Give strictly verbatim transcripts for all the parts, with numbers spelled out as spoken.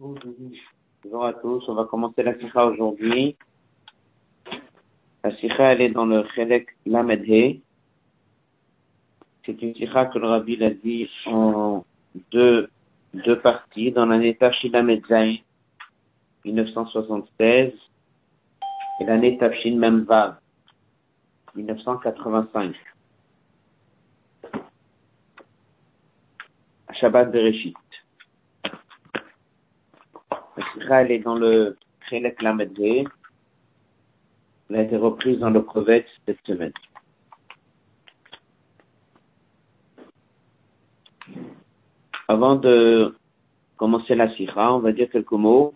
Bonjour à tous, on va commencer la sikha aujourd'hui. La sikha, elle est dans le Chelek Lamed He. C'est une sikha que le Rabbi l'a dit en deux, deux parties, dans l'année Tafshin Lamed Zayin, mille neuf cent soixante-seize, et l'année Tafshin Mem Vav, mille neuf cent quatre-vingt-cinq. À Shabbat Bereshit. La sikha, elle est dans le Chelek Lamed He. Elle a été reprise dans le Kovetz cette semaine. Avant de commencer la sikha, on va dire quelques mots.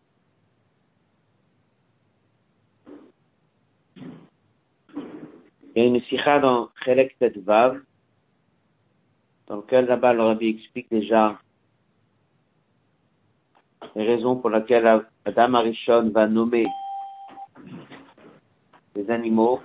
Il y a une sikha dans Chelek Tet Vav, dans lequel là-bas le Rabbi explique déjà les raisons pour lesquelles Adam Arishon va nommer les animaux.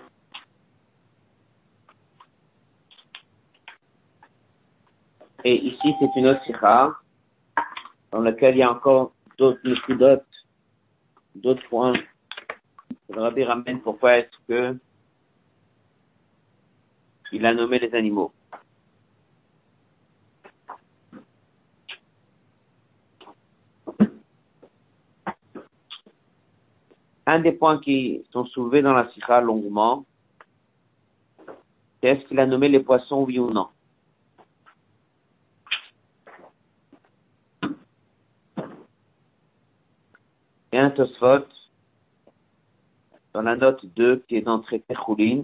Et ici, c'est une autre sikha dans laquelle il y a encore d'autres d'autres, d'autres points. Le Rabbi ramène pourquoi est-ce que il a nommé les animaux. Un des points qui sont soulevés dans la sikha longuement, c'est est-ce qu'il a nommé les poissons, oui ou non. Et un Tosfot, dans la note deux, qui est dans le traité Choulin,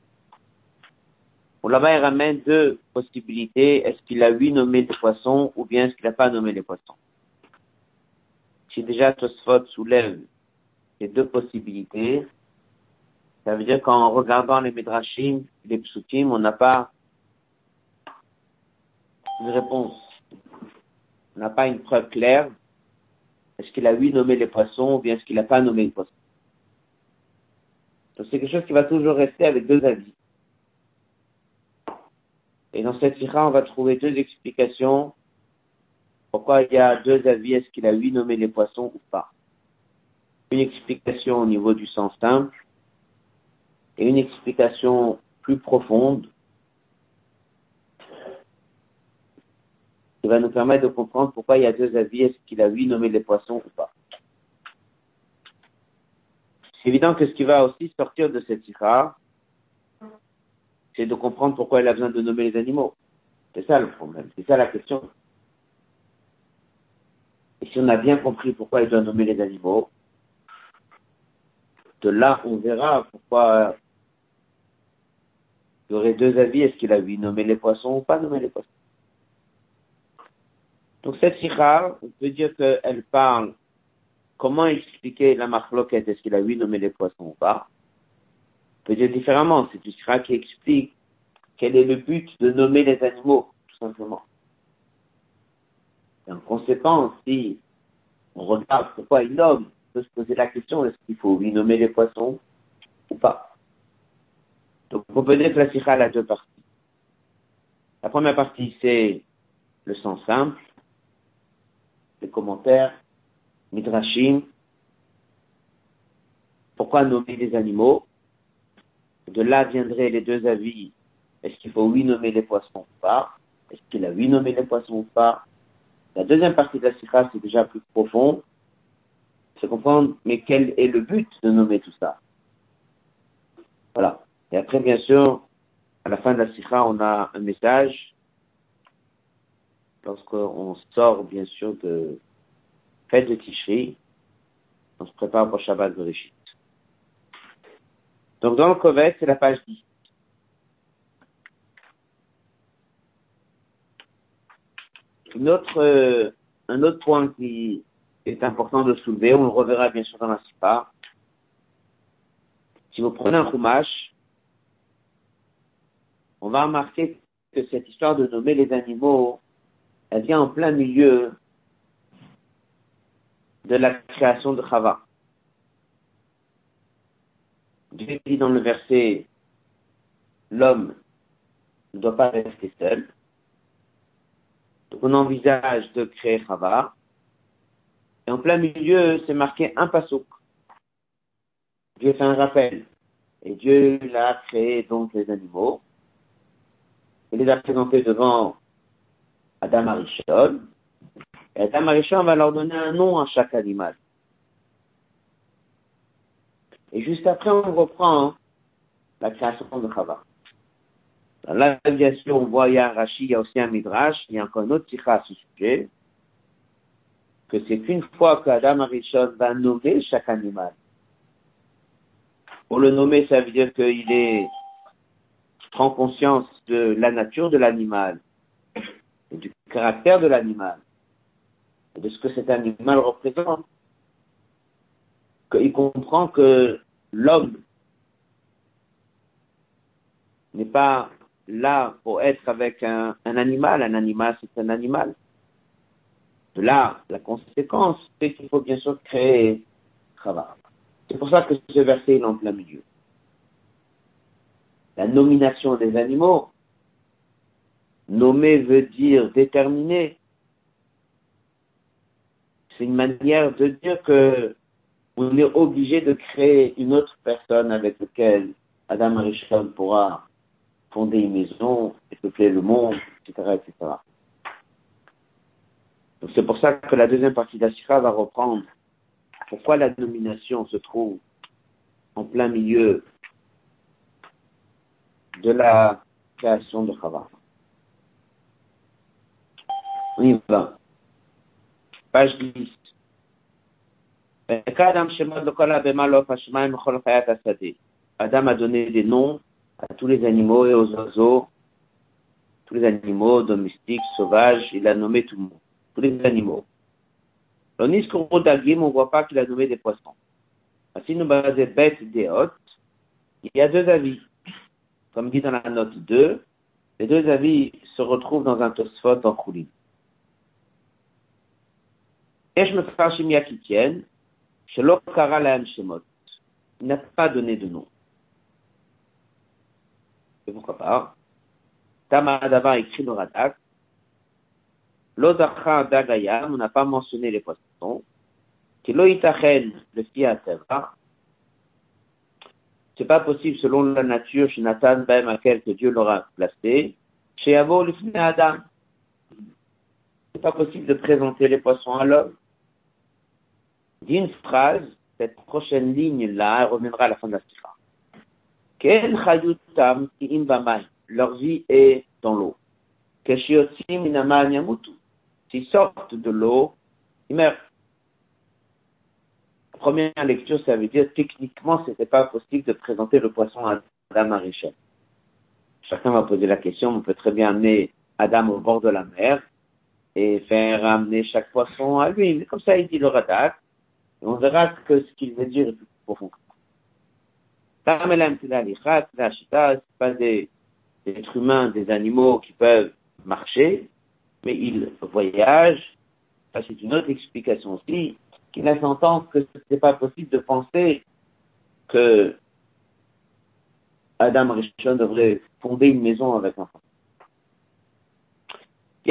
où là-bas il ramène deux possibilités. Est-ce qu'il a oui nommé les poissons, ou bien est-ce qu'il n'a pas nommé les poissons. Si déjà Tosfot soulève ces deux possibilités, ça veut dire qu'en regardant les Midrashim, les Psukim, on n'a pas une réponse. On n'a pas une preuve claire. Est-ce qu'il a oui nommé les poissons ou bien est-ce qu'il n'a pas nommé les poissons. Donc c'est quelque chose qui va toujours rester avec deux avis. Et dans cette sikha, on va trouver deux explications. Pourquoi il y a deux avis, est-ce qu'il a oui nommé les poissons ou pas. Une explication au niveau du sens simple et une explication plus profonde qui va nous permettre de comprendre pourquoi il y a deux avis, est-ce qu'il a oui nommé les poissons ou pas. C'est évident que ce qui va aussi sortir de cette sikha, c'est de comprendre pourquoi il a besoin de nommer les animaux. C'est ça le problème, c'est ça la question. Et si on a bien compris pourquoi il doit nommer les animaux, de là on verra pourquoi il y aurait deux avis, est-ce qu'il a oui nommé les poissons ou pas nommé les poissons. Donc cette sikha, on peut dire qu'elle parle comment expliquer la machloket, est-ce qu'il a oui nommé les poissons ou pas. On peut dire différemment, c'est une sikha qui explique quel est le but de nommer les animaux, tout simplement. Et en conséquence, si on regarde pourquoi il nomme, on peut se poser la question, est-ce qu'il faut lui nommer les poissons ou pas. Donc on peut dire que la sikha a deux parties. La première partie, c'est le sens simple, les commentaires, midrashim, pourquoi nommer les animaux. De là viendraient les deux avis, est-ce qu'il faut oui nommer les poissons ou pas, est-ce qu'il a oui nommé les poissons ou pas. La deuxième partie de la sikha, c'est déjà plus profond, c'est comprendre, mais quel est le but de nommer tout ça. Voilà. Et après, bien sûr, à la fin de la sikha, on a un message, lorsqu'on sort, bien sûr, de fête de Tishri, on se prépare pour Shabbat Bereshit. Donc, dans le Kovetz, c'est la page dix. Une autre, euh, un autre point qui est important de soulever, on le reverra bien sûr dans la sikha. Si vous prenez un chumash, on va remarquer que cette histoire de nommer les animaux, elle vient en plein milieu de la création de Chava. Dieu dit dans le verset, l'homme ne doit pas rester seul. Donc on envisage de créer Chava. Et en plein milieu, c'est marqué un pasouk. Dieu fait un rappel. Et Dieu l'a créé donc les animaux. Il les a présentés devant Adam Arishon. Et Adam Arishon va leur donner un nom à chaque animal. Et juste après, on reprend la création de Chava. Dans l'aviation, on voit, il y a un Rashi, il y a aussi un Midrash, il y a encore un autre tikha à ce sujet, que c'est qu'une fois qu'Adam Arishon va nommer chaque animal. Pour le nommer, ça veut dire qu'il est, prend conscience de la nature de l'animal, et du caractère de l'animal, et de ce que cet animal représente. Qu'il comprend que l'homme n'est pas là pour être avec un, un animal. Un animal, c'est un animal. De là, la conséquence, c'est qu'il faut bien sûr créer Chava. C'est pour ça que ce verset est en plein milieu. La nomination des animaux, nommer veut dire déterminer. C'est une manière de dire que on est obligé de créer une autre personne avec laquelle Adam Arishon pourra fonder une maison, et peupler le monde, et cetera, et cetera. Donc c'est pour ça que la deuxième partie de la Sikha va reprendre pourquoi la nomination se trouve en plein milieu de la création de Chava. On y va. Page dix. Adam a donné des noms à tous les animaux et aux oiseaux, tous les animaux domestiques, sauvages, il a nommé tout le monde, tous les animaux. On ne voit pas qu'il a nommé des poissons. Si nous basons bête des hôtes, il y a deux avis. Comme dit dans la note deux, les deux avis se retrouvent dans un Tosfot en Choulin. Et je me fais un chimia qui tienne, chez l'Okara Lahan Shemot. Il n'a pas donné de nom. Et pourquoi pas? Tamadava écrit le Radak. L'Ozacha Dagayam, on n'a pas mentionné les poissons. Kilo Itachen, le Fiateva. C'est pas possible selon la nature, chez Nathan, Ben, à quel que Dieu l'aura placé. Chez Avo, le Fine Adam. C'est pas possible de présenter les poissons à l'homme. Dit une phrase, cette prochaine ligne-là, reviendra à la fin de la sikha. Ken chayutam ki im bamay. Leur vie est dans l'eau. Keshiotim inaman yamutu. S'ils sortent de l'eau, ils meurent. La première lecture, ça veut dire, techniquement, c'était pas possible de présenter le poisson à Adam Arishon. Chacun va poser la question, on peut très bien amener Adam au bord de la mer et faire amener chaque poisson à lui. Mais comme ça, il dit le Radak. Et on verra que ce qu'il veut dire est plus profond. C'est pas des, des êtres humains, des animaux qui peuvent marcher, mais ils voyagent. Ça, c'est une autre explication aussi, qui laisse entendre que ce n'est pas possible de penser que Adam Rishon devrait fonder une maison avec un enfant. Mais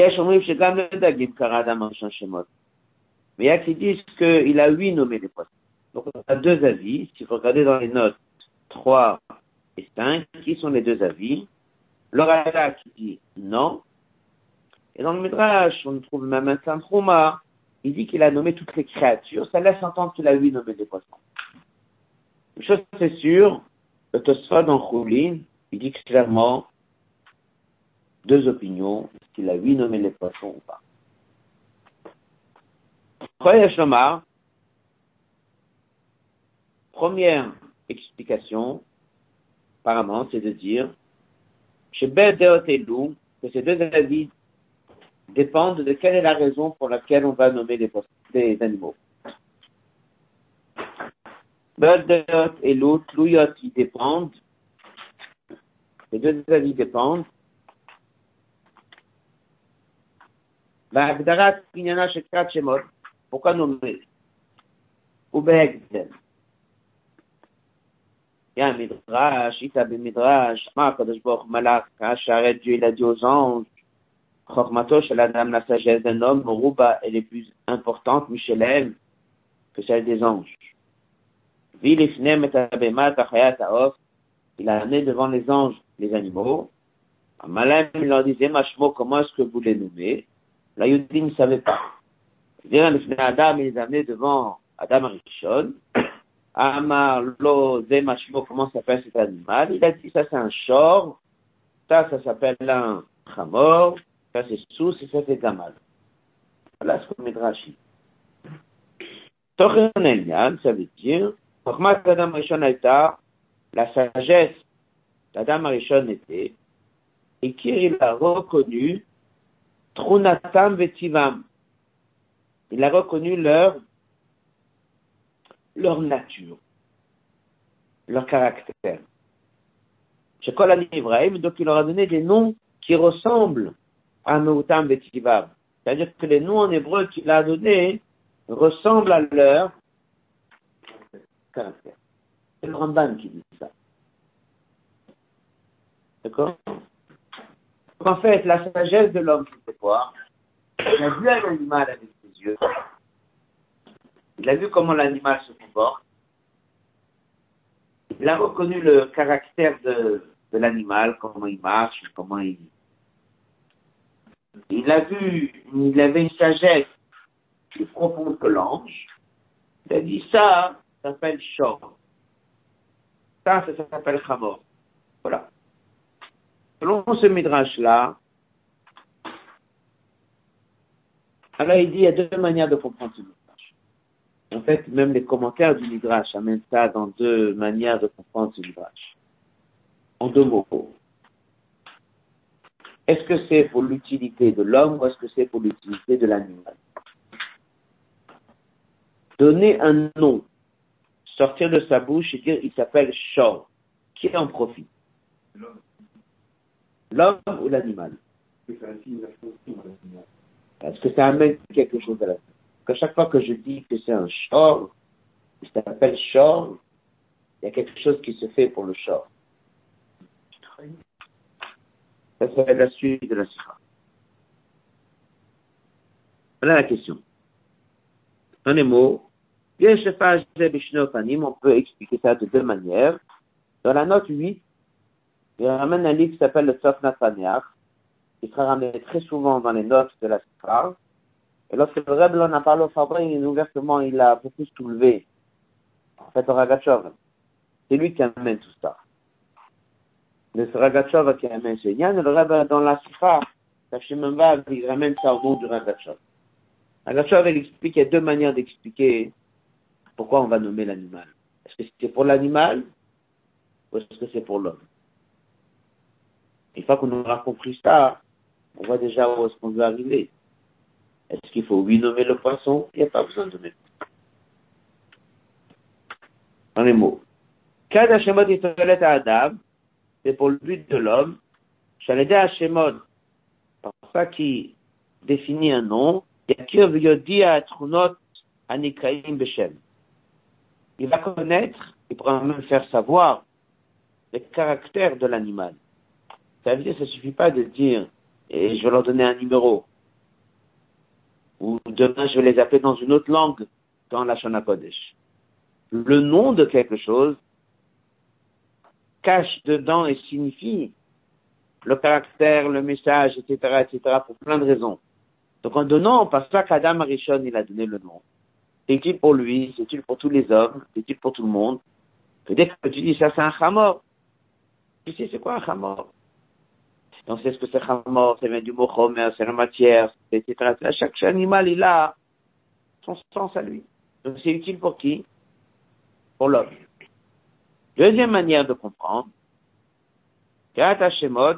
il y a qui disent qu'il a huit nommés les poissons. Donc on a deux avis. Si vous regardez dans les notes trois et cinq, qui sont les deux avis? Le Radak qui dit non. Et dans le Midrash, on trouve même un Tanchuma, il dit qu'il a nommé toutes les créatures. Ça laisse entendre qu'il a huit nommé des poissons. Une chose c'est sûr, le Tosfot dans Choulin, il dit clairement deux opinions, est-ce qu'il a huit nommé les poissons ou pas. Première explication, apparemment, c'est de dire, chez Bedeot et Lou, que ces deux avis dépendent de quelle est la raison pour laquelle on va nommer les, poissons, les animaux. Bedeot et Lou, Tlouyot, ils dépendent, les deux avis dépendent. L'Agdarat, Pinyana, Shekrat, Shemot, pourquoi nommer? Ou Behegdem. Il y a un Midrash, il y a un Midrash, Kadosh Baruch Malach, Hachareth, Dieu, il a dit aux anges, Chormato, chez la dame, la sagesse d'un homme, Rouba, elle est plus importante, Michelem, que celle des anges. Il a amené devant les anges les animaux. Amalem, il leur disait, Mashmo, comment est-ce que vous les nommez? La Yudi ne savait pas. Adam, il les a amenés devant Adam Arishon. Amar, lo, ze, Mashmo, comment s'appelle cet animal? Il a dit, ça c'est un shor, ça, ça s'appelle un chamor, ça c'est sous, et ça c'est gamal. Voilà ce qu'on met Rashi. Tochen Elyan, ça veut dire, Chokhmat Adam Arishon Alta, la sagesse d'Adam Arishon était, et qu'il a reconnu Trunatam Vetivam. Il a reconnu leur, leur nature, leur caractère. Shekol Ibrahim, donc il leur a donné des noms qui ressemblent à Meutam Vetivam. C'est-à-dire que les noms en hébreu qu'il a donnés ressemblent à leur caractère. C'est le Ramban qui dit ça. D'accord? En fait, la sagesse de l'homme, c'est quoi? Il a vu un animal avec ses yeux. Il a vu comment l'animal se comporte. Il a reconnu le caractère de, de l'animal, comment il marche, comment il... Il a vu, il avait une sagesse plus profonde que l'ange. Il a dit ça, ça s'appelle shor. Ça, ça s'appelle chamor. Voilà. Selon ce midrash-là, alors il dit il y a deux manières de comprendre ce midrash. En fait, même les commentaires du midrash amènent ça dans deux manières de comprendre ce midrash. En deux mots. Est-ce que c'est pour l'utilité de l'homme ou est-ce que c'est pour l'utilité de l'animal? Donner un nom, sortir de sa bouche et dire il s'appelle shor. Qui en profite? L'homme. L'homme ou l'animal? Est-ce que ça amène quelque chose à la fin? À chaque fois que je dis que c'est un shor, il s'appelle shor, il y a quelque chose qui se fait pour le shor. Ça serait la suite de la sikha. Voilà la question. Dans les mots, on peut expliquer ça de deux manières. Dans la note huit, il ramène un livre qui s'appelle le Tzaf Nathaniach, qui sera ramené très souvent dans les notes de la sikha. Et lorsque le Rebbe en a parlé au Fabri, ouvertement, il a beaucoup soulevé. En fait, au Ragachov, c'est lui qui amène tout ça. Le Ragachov qui amène ce lien, le Rebbe dans la sikha, Tachimemba, il ramène ça au nom du Ragachov. Ragachov, il explique qu'il y a deux manières d'expliquer pourquoi on va nommer l'animal. Est-ce que c'est pour l'animal ou est-ce que c'est pour l'homme? Une fois qu'on aura compris ça, on voit déjà où est-ce qu'on veut arriver. Est-ce qu'il faut oui nommer le poisson? Il n'y a pas besoin de nommer. Dans les mots. Kad Hashemot Yitolet Adam, c'est pour le but de l'homme. Shalede Hashemot, par ça qui définit un nom, Yakir V'Yodi Ha'Trunot Anikaim Beshem. Il va connaître, il pourra même faire savoir le caractère de l'animal. Ça veut dire, ça suffit pas de dire, et je vais leur donner un numéro. Ou demain, je vais les appeler dans une autre langue, dans la Shana Kodesh. Le nom de quelque chose cache dedans et signifie le caractère, le message, et cetera, et cetera, pour plein de raisons. Donc, en donnant, parce qu'Adam Arishon, il a donné le nom. C'est utile pour lui, c'est utile pour tous les hommes, c'est utile pour tout le monde. Peut-être que tu dis, ça c'est un chamor. Tu sais, c'est quoi un chamor? Donc, c'est ce que c'est chamor, ça vient du mot chomer, c'est la matière, et cetera. Chaque animal, il a son sens à lui. Donc, c'est utile pour qui? Pour l'homme. Deuxième manière de comprendre, Kat Hashemot,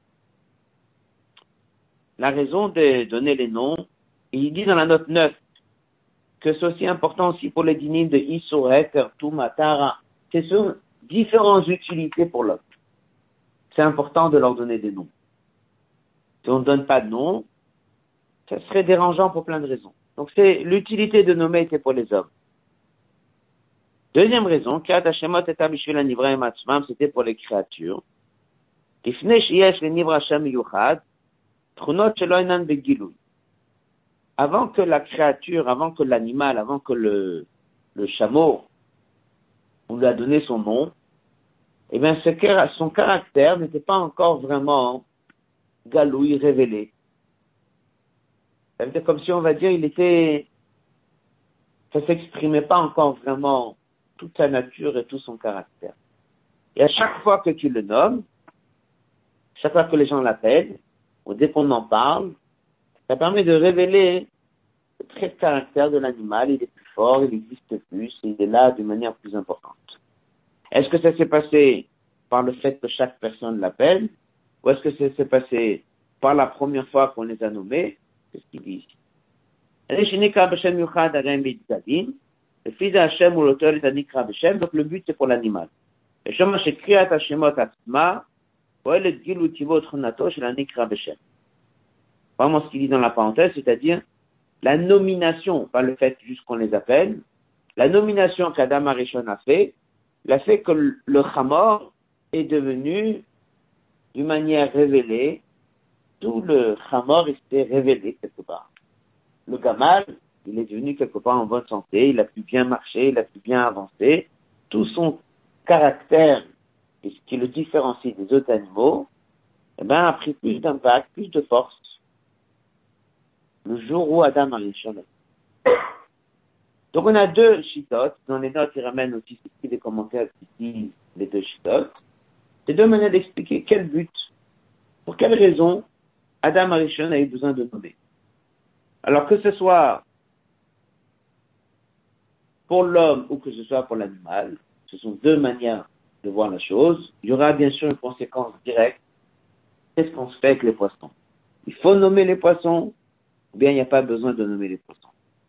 la raison de donner les noms, il dit dans la note neuf que c'est aussi important aussi pour les dynimes de Isoret, Tertum, Matara. C'est sur différentes utilités pour l'homme. C'est important de leur donner des noms. Si on ne donne pas de nom, ça serait dérangeant pour plein de raisons. Donc c'est l'utilité de nommer était pour les hommes. Deuxième raison, Kat Hashemot et Abishvil Anivraim Atzmam, c'était pour les créatures. Tifne Sheyesh le Nivra Hashem Yuchad, Trunot Shelo Inan Begilui. Avant que la créature, avant que l'animal, avant que le, le chameau, on lui a donné son nom, eh bien, son caractère n'était pas encore vraiment galouille, révélé. Ça veut dire comme si on va dire, il était, ça s'exprimait pas encore vraiment toute sa nature et tout son caractère. Et à chaque fois que tu le nommes, chaque fois que les gens l'appellent, ou dès qu'on en parle, ça permet de révéler le trait de caractère de l'animal. Il est plus fort, il existe plus, et il est là d'une manière plus importante. Est-ce que ça s'est passé par le fait que chaque personne l'appelle, ou est-ce que ça s'est passé par la première fois qu'on les a nommés? C'est ce qu'il dit ici. Le fils d'Hachem ou l'auteur est Anikra B'Shem, donc le but c'est pour l'animal. Et Shema Shekriat Hashemot Atzma, Poel Gil Utivot Chonato Shel Anikra B'Shem. Vraiment ce qu'il dit dans la parenthèse, c'est-à-dire la nomination, pas le fait juste qu'on les appelle, la nomination qu'Adam Arishon a fait, l'a fait que le Chamor est devenu d'une manière révélée, tout le Chamor s'est révélé quelque part. Le Gamal, il est devenu quelque part en bonne santé, il a pu bien marcher, il a pu bien avancer. Tout son caractère, et ce qui le différencie des autres animaux, eh ben, a pris plus d'impact, plus de force. Le jour où Adam a Rishon. Donc on a deux chitotes, dans les notes il ramène aussi des commentaires qui disent les deux chitotes. C'est deux manières d'expliquer quel but, pour quelle raison Adam Arishon a eu besoin de nommer. Alors que ce soit pour l'homme ou que ce soit pour l'animal, ce sont deux manières de voir la chose. Il y aura bien sûr une conséquence directe. Qu'est-ce qu'on se fait avec les poissons? Il faut nommer les poissons, ou bien il n'y a pas besoin de nommer les poissons.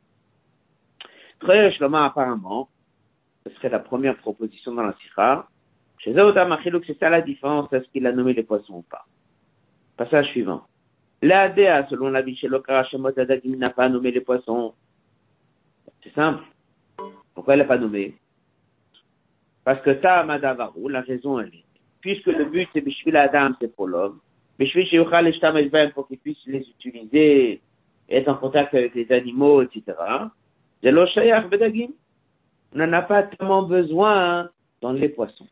Très Shlomo, apparemment, ce serait la première proposition dans la Sikha. Chez Zaotam Achiluk, c'est ça la différence, est-ce qu'il a nommé les poissons ou pas? Passage suivant. La D A, selon la vie chez Lokara Shemot Adagim, n'a pas nommé les poissons. C'est simple. Pourquoi elle n'a pas nommé? Parce que Ta'amadavaru, la raison elle est. Puisque le but c'est Bishvil Adam, c'est pour l'homme. Bishvil Sheyuchal Eshtam Eshbaim, pour qu'il puisse les utiliser, être en contact avec les animaux, et cetera. Zelo Shayach Bedagim. On n'en a pas tellement besoin dans les poissons.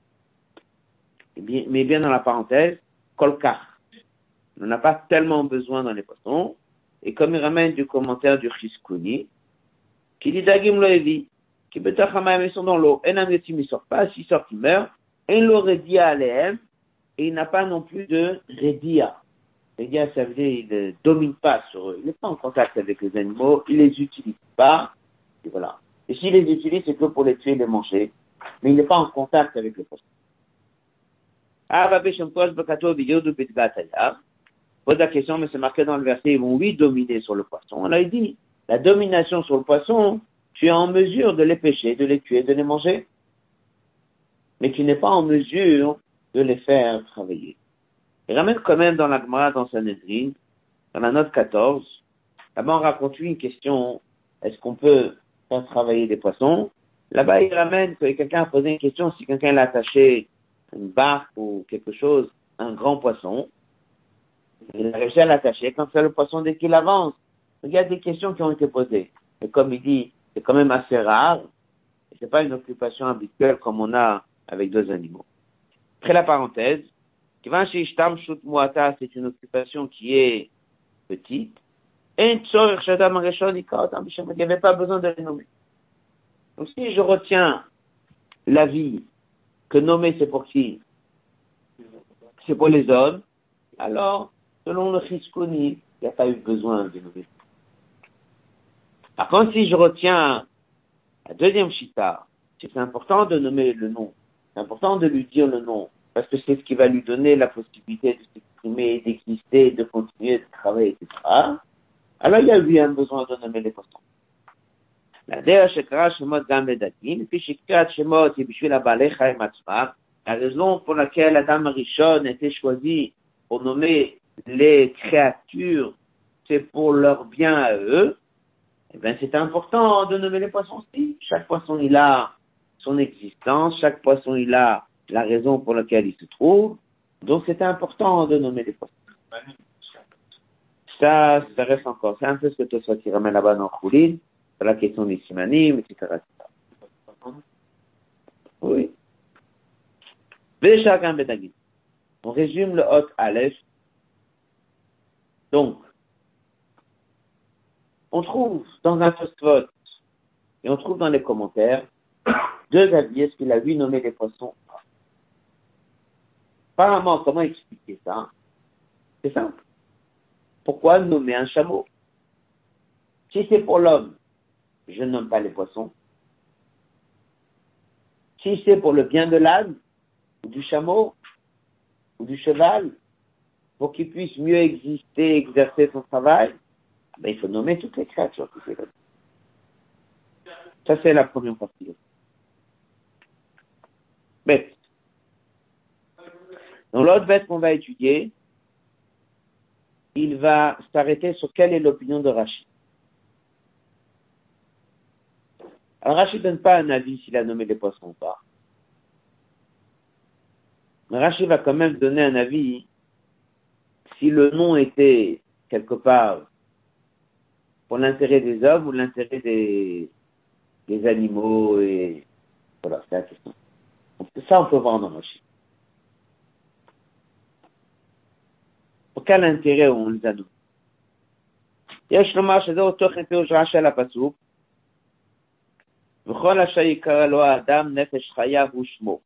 Bien, mais bien dans la parenthèse, Kolkar. On n'en a pas tellement besoin dans les poissons. Et comme il ramène du commentaire du Chizkuni, qui dit Dagim Loevi, qui betachamaim ils sont dans l'eau, et n'ametim il sort pas, s'il sort il meurt, et il l'auredia alehem, et il n'a pas non plus de redia. Redia, ça veut dire il ne domine pas sur eux, il n'est pas en contact avec les animaux, il les utilise pas, et voilà. Et s'il les utilise, c'est que pour les tuer et les manger, mais il n'est pas en contact avec les poissons. Ah, Babé Shemkos Bakato Biyodu Bitgataya. Pose la question, mais c'est marqué dans le verset, ils vont oui dominer sur le poisson. On a dit, la domination sur le poisson, tu es en mesure de les pêcher, de les tuer, de les manger. Mais tu n'es pas en mesure de les faire travailler. Il ramène quand même dans la Gemara, dans Sanhedrin, dans la note quatorze, là-bas on raconte une question, est-ce qu'on peut faire travailler des poissons? Là-bas il ramène que quelqu'un a posé une question, si quelqu'un l'a attaché une barque ou quelque chose, un grand poisson, il a réussi à l'attacher, quand c'est le poisson dès qu'il avance. Il y a des questions qui ont été posées. Et comme il dit, c'est quand même assez rare, et c'est pas une occupation habituelle comme on a avec deux animaux. Après la parenthèse, c'est une occupation qui est petite, et il n'y avait pas besoin de les nommer. Donc si je retiens l'avis que nommer c'est pour qui? C'est pour les hommes, alors, selon le Chizkuni, il n'y a pas eu besoin de nommer. Par contre, si je retiens la deuxième chita, c'est important de nommer le nom. C'est important de lui dire le nom. Parce que c'est ce qui va lui donner la possibilité de s'exprimer, d'exister, de continuer de travailler, et cetera. Alors, il y a eu un besoin de nommer les poissons. La dea shekra shemot gam ledagim, puis shekrat shemot yibishvil habalei chaim atzmam. La raison pour laquelle Adam Rishon a été choisi pour nommer les créatures, c'est pour leur bien à eux. Eh bien, c'est important de nommer les poissons aussi. Chaque poisson, il a son existence. Chaque poisson, il a la raison pour laquelle il se trouve. Donc, c'est important de nommer les poissons. Ça, ça reste encore. C'est un peu ce que Tosfot qui ramène là-bas dans Khoulin, sur la question des simanim, et cetera, et cetera. Oui. Chacun Betagid. On résume le Hot Aleph. Donc, on trouve dans un post-vote et on trouve dans les commentaires deux avis. Est-ce qu'il a lui nommé des poissons? Apparemment, comment expliquer ça? C'est simple. Pourquoi nommer un chameau? Si c'est pour l'homme, je ne nomme pas les poissons. Si c'est pour le bien de l'âne, ou du chameau, ou du cheval, pour qu'il puisse mieux exister, exercer son travail, ben, il faut nommer toutes les créatures qui sont là. Ça, c'est la première partie. Bête. Dans l'autre bête qu'on va étudier, il va s'arrêter sur quelle est l'opinion de Rachid. Alors, Rachid ne donne pas un avis s'il a nommé les poissons ou pas. Mais Rachid va quand même donner un avis si le nom était quelque part pour l'intérêt des hommes ou l'intérêt des, des animaux et voilà, c'est la question. Ça, on peut voir dans Rachid. Pour quel intérêt on les a nommés? יש לומר שזה אותו חן פירוש רש"י על הפסוק וכל אשר יקרא לו האדם נפש חיה הוא שמו.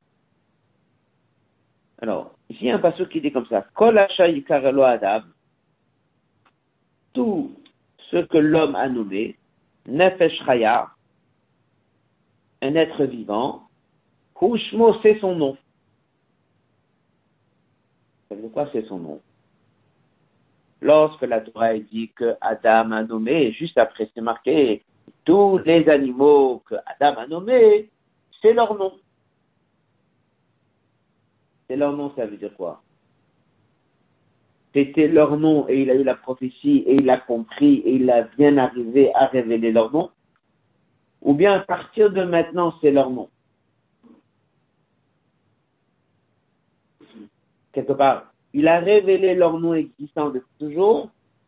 Alors, ici il y a un pasuk qui dit comme ça, Kol asher yikara lo adam, tout ce que l'homme a nommé, nefesh chaya, un être vivant, hu shmo, c'est son nom. Ça veut dire quoi, c'est son nom? Lorsque la Torah dit que Adam a nommé, juste après c'est marqué, tous les animaux que Adam a nommés, c'est leur nom. C'est leur nom, ça veut dire quoi? C'était leur nom et il a eu la prophétie et il a compris et il a bien arrivé à révéler leur nom? Ou bien à partir de maintenant, c'est leur nom? Quelque part, il a révélé leur nom existant depuis toujours?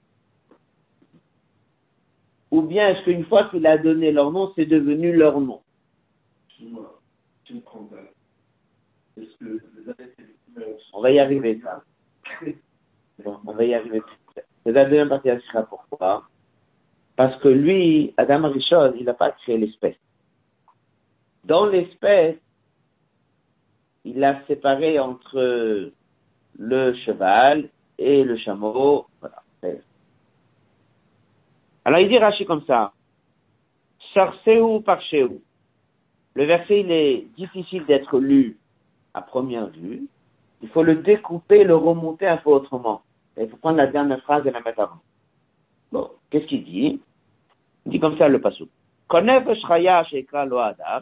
Ou bien est-ce qu'une fois qu'il a donné leur nom, c'est devenu leur nom? On va y arriver, ça. Bon, on va y arriver. C'est la deuxième partie de la pourquoi? Parce que lui, Adam Arishon, il n'a pas créé l'espèce. Dans l'espèce, il a séparé entre le cheval et le chameau. Voilà. Alors il dit Rashi comme ça. Sarsehu par Shehu. Le verset, il est difficile d'être lu à première vue. Il faut le découper, le remonter un peu autrement. Et il faut prendre la dernière phrase et la mettre avant. Bon, qu'est-ce qu'il dit? Il dit comme ça le pasuk. Konef Shraya Shekra Lo Adam.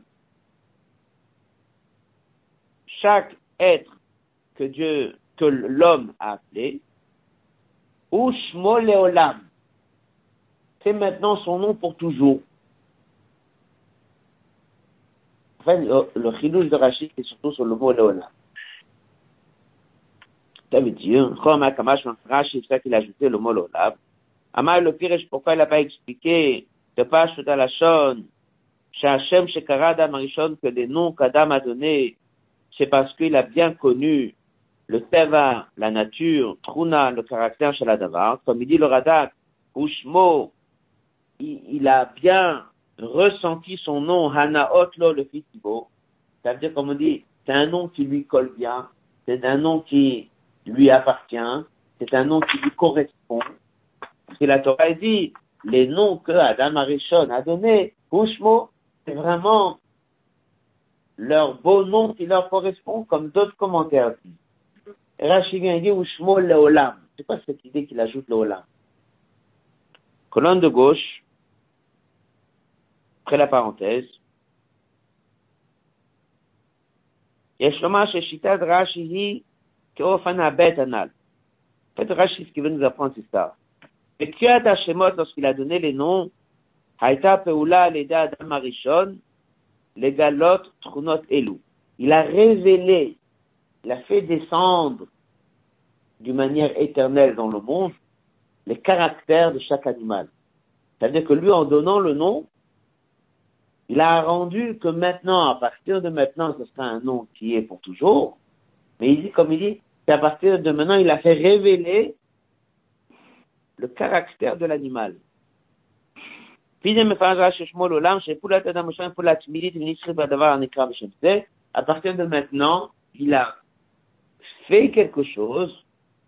Chaque être que Dieu, que l'homme a appelé, ou Shmo Leolam. C'est maintenant son nom pour toujours. Enfin, le, le chidouche de Rachid, c'est surtout sur le mot Leolam. Ça veut dire, comme Akamash Rachid, c'est ça qu'il a ajouté le mot Leolam. Amar le Piresh, pourquoi il n'a pas expliqué de Pash tout à la Shon, chez Hachem, chez Karadam Arishon, que des noms qu'Adam a donnés, c'est parce qu'il a bien connu le Teva, la nature, Truna, le caractère chez l'Adavar, comme il dit le Radak, Ushmo, il, il a bien ressenti son nom, Hanaot Lo, le Fitibo. Ça veut dire, comme on dit, c'est un nom qui lui colle bien, c'est un nom qui lui appartient, c'est un nom qui lui correspond. Parce que la Torah dit, les noms que Adam Arishon a donnés, Ushmo, c'est vraiment leur beau nom qui leur correspond, comme d'autres commentaires disent. Et Rashi vient dire Ushmo Leolam. C'est quoi cette idée qu'il ajoute Leolam? Colonne de gauche, après la parenthèse. Yesh lomar sheshitad Rashi hi keofan habet anal. En fait, Rashi, ce qu'il veut nous apprendre, c'est ça. Et Kriyat Hashemot, lorsqu'il a donné les noms, Haïta Peula Leda Adam Arishon, Legalot Trunot Elu. Il a révélé, il a fait descendre d'une manière éternelle dans le monde les caractères de chaque animal. C'est-à-dire que lui, en donnant le nom, Il a rendu que maintenant, à partir de maintenant, ce sera un nom qui est pour toujours. Mais il dit, comme il dit, qu'à partir de maintenant, il a fait révéler le caractère de l'animal. À partir de maintenant, il a fait quelque chose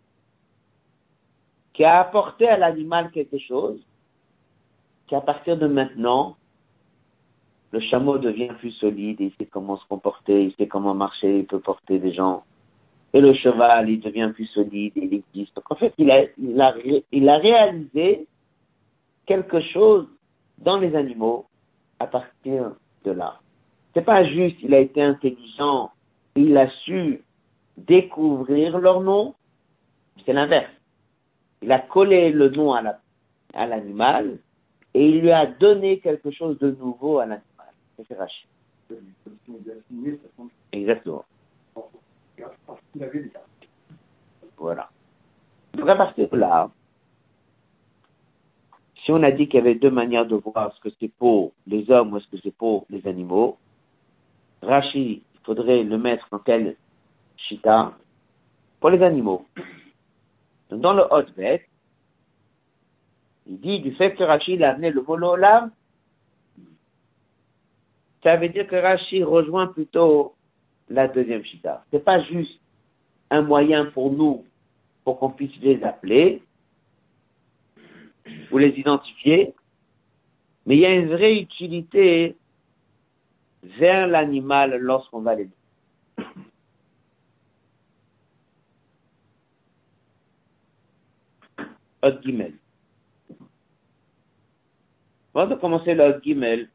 qui a apporté à l'animal quelque chose, qu'à partir de maintenant, le chameau devient plus solide, il sait comment se comporter, il sait comment marcher, il peut porter des gens. Et le cheval, il devient plus solide, il existe. Donc en fait, il a, il a, il a réalisé quelque chose dans les animaux à partir de là. C'est pas juste, il a été intelligent, il a su découvrir leur nom, c'est l'inverse. Il a collé le nom à la, à l'animal et il lui a donné quelque chose de nouveau à l'animal. C'est Rachid. Exactement. Voilà. Donc à partir de là, si on a dit qu'il y avait deux manières de voir ce que c'est pour les hommes ou ce que c'est pour les animaux, Rashi, il faudrait le mettre dans quel shita pour les animaux. Donc dans le Hotbet, il dit du fait que Rashi il a amené le mot Olam, ça veut dire que Rashi rejoint plutôt la deuxième shita. C'est pas juste un moyen pour nous, pour qu'on puisse les appeler ou les identifier, mais il y a une vraie utilité vers l'animal lorsqu'on va les donner. Hot Gimel. Avant de commencer le Hot Gimel,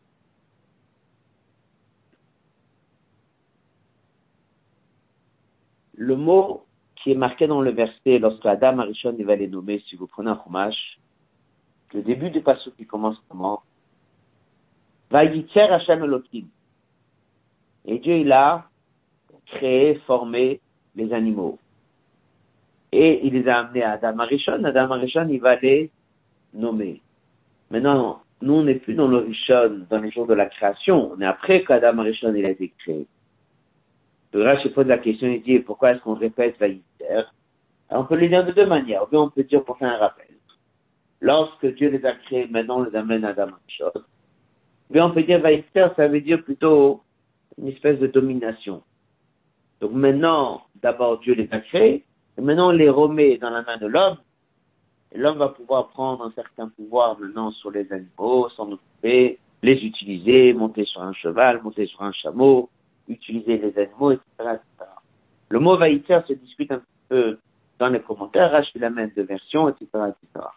le mot qui est marqué dans le verset lorsque Adam Arishon il va les nommer, si vous prenez un chumash, le début du passage qui commence comment? Vayitzer Hashem Elokim. Et Dieu il a créé, formé les animaux. Et il les a amenés à Adam Arishon. Adam Arishon il va les nommer. Maintenant, nous on n'est plus dans le Rishon, dans les jours de la création. On est après qu'Adam Arishon il a été créé. Le Rashi pose la question, il dit, pourquoi est-ce qu'on répète Vayitzer? On peut le dire de deux manières. Ou bien on peut dire pour faire un rappel. Lorsque Dieu les a créés, maintenant on les amène à Adam Arishon. Ou bien on peut dire Vayitzer, ça veut dire plutôt une espèce de domination. Donc maintenant, d'abord Dieu les a créés, et maintenant on les remet dans la main de l'homme, et l'homme va pouvoir prendre un certain pouvoir maintenant sur les animaux, s'en occuper, les utiliser, monter sur un cheval, monter sur un chameau, utiliser les animaux, et cetera, et cetera. Le mot Vayitzer se discute un petit peu dans les commentaires, Rashi l'amène de versions, et cetera, et cetera.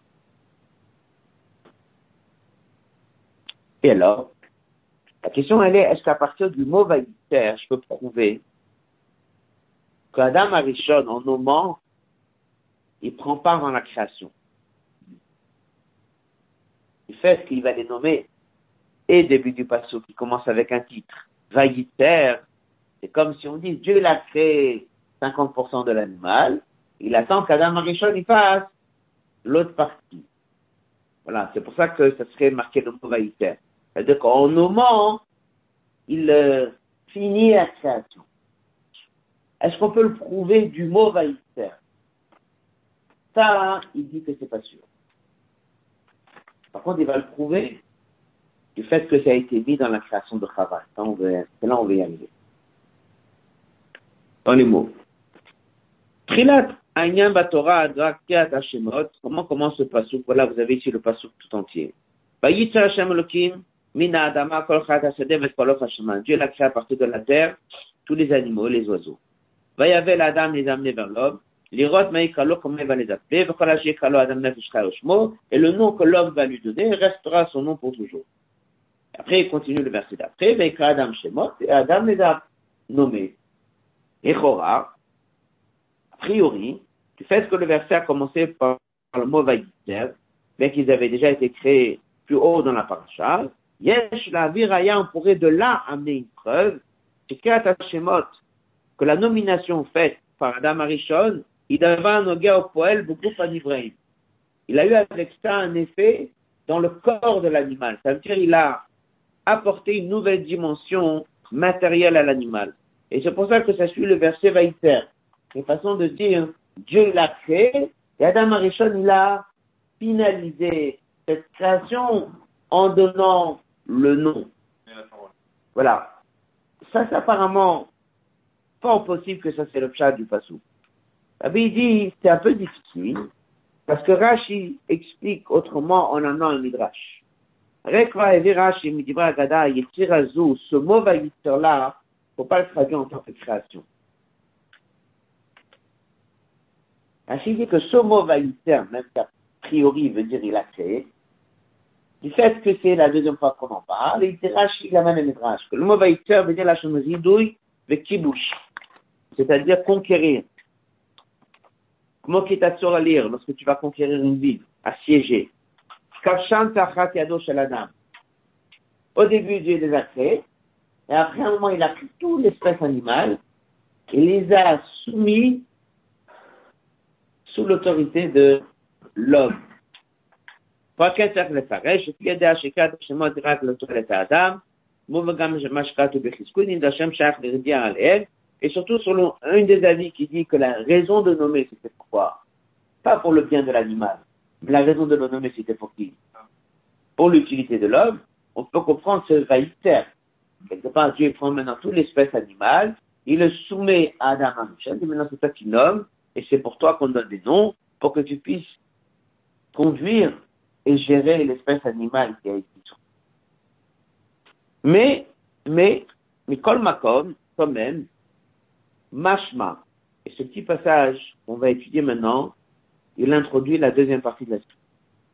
Et alors, la question elle est, est-ce qu'à partir du mot Vayitzer, je peux prouver qu'Adam Arishon, en nommant, il prend part dans la création. Du fait qu'il va les nommer, et début du passage qui commence avec un titre, Vayitzer, c'est comme si on dit, Dieu il a créé cinquante pour cent de l'animal, il attend qu'Adam Arishon il fasse l'autre partie. Voilà, c'est pour ça que ça serait marqué le mot Vayitzer. C'est-à-dire qu'en nommant, il euh, finit la création. Est-ce qu'on peut le prouver du mot Vayitzer? Ça, il dit que c'est pas sûr. Par contre, il va le prouver du fait que ça a été mis dans la création de Chava. Ça, on veut, c'est là on va y arriver. Dans les mots. Trilat Aïnyan Batora Adrakiat Hashemot. Comment commence ce pasuk? Voilà, vous avez ici le pasuk tout entier. Vayitzer Hashem Elokim Mina Adama Kol Chad Hasadeh Vekolof Hasheman. Dieu l'a créé à partir de la terre, tous les animaux, les oiseaux. Vayavel Adam les amener vers l'homme. L'irot Maïkalo, comment il va les appeler, Kalo Adam Nefesh Chayoshmo, et le nom que l'homme va lui donner restera son nom pour toujours. Après, il continue le verset d'après, Veikra Adam Shemot, et Adam les a nommés. Et Chora, a priori, du fait que le verset a commencé par le mot Vayitzer, bien qu'ils avaient déjà été créés plus haut dans la paracha, Yesh la Viraya, on pourrait de là amener une preuve, c'est Kirat Shemot, que la nomination faite par Adam Arishon, il avait un ogé au poël beaucoup d'Ibrahim. Il a eu avec ça un effet dans le corps de l'animal. Ça veut dire il a apporter une nouvelle dimension matérielle à l'animal. Et c'est pour ça que ça suit le verset Vaïter. C'est une façon de dire, Dieu l'a créé, et Adam Arishon, il a finalisé cette création en donnant le nom. Voilà. Ça, c'est apparemment pas possible que ça c'est le pshat du Passou. Rabbi dit, c'est un peu difficile, parce que Rashi explique autrement en amenant un midrash. Rekva et Rashi, Midibra Gada, Yetirazu, ce mot Vaïter là, faut pas le traduire en tant que création. Rashi dit que ce mot Vaïter, même qu'a priori veut dire il a créé, du fait que c'est la deuxième fois qu'on en parle, il dit Rashi, il amène un midrash, que le mot Vaïter veut dire la chose ridouille, le kibouch, c'est-à-dire conquérir. Comment qu'il t'a sur à lire lorsque tu vas conquérir une ville, assiéger. Au début, Dieu les a créés, et après un moment, il a pris toute l'espèce animale, et les a soumis sous l'autorité de l'homme. Et surtout, selon un des avis qui dit que la raison de nommer, c'était pourquoi? Pas pour le bien de l'animal, mais la raison de le nommer, c'était pour qui? Pour l'utilité de l'homme. On peut comprendre ce vaïter. Quelque part, Dieu prend maintenant toute l'espèce animale, il le soumet à Adam Arishon, et maintenant c'est toi qui nommes, et c'est pour toi qu'on donne des noms, pour que tu puisses conduire et gérer l'espèce animale qui a été soumise. Mais, mais, Mikol Makom, quand même, Mashma, et ce petit passage qu'on va étudier maintenant, il introduit la deuxième partie de la suite.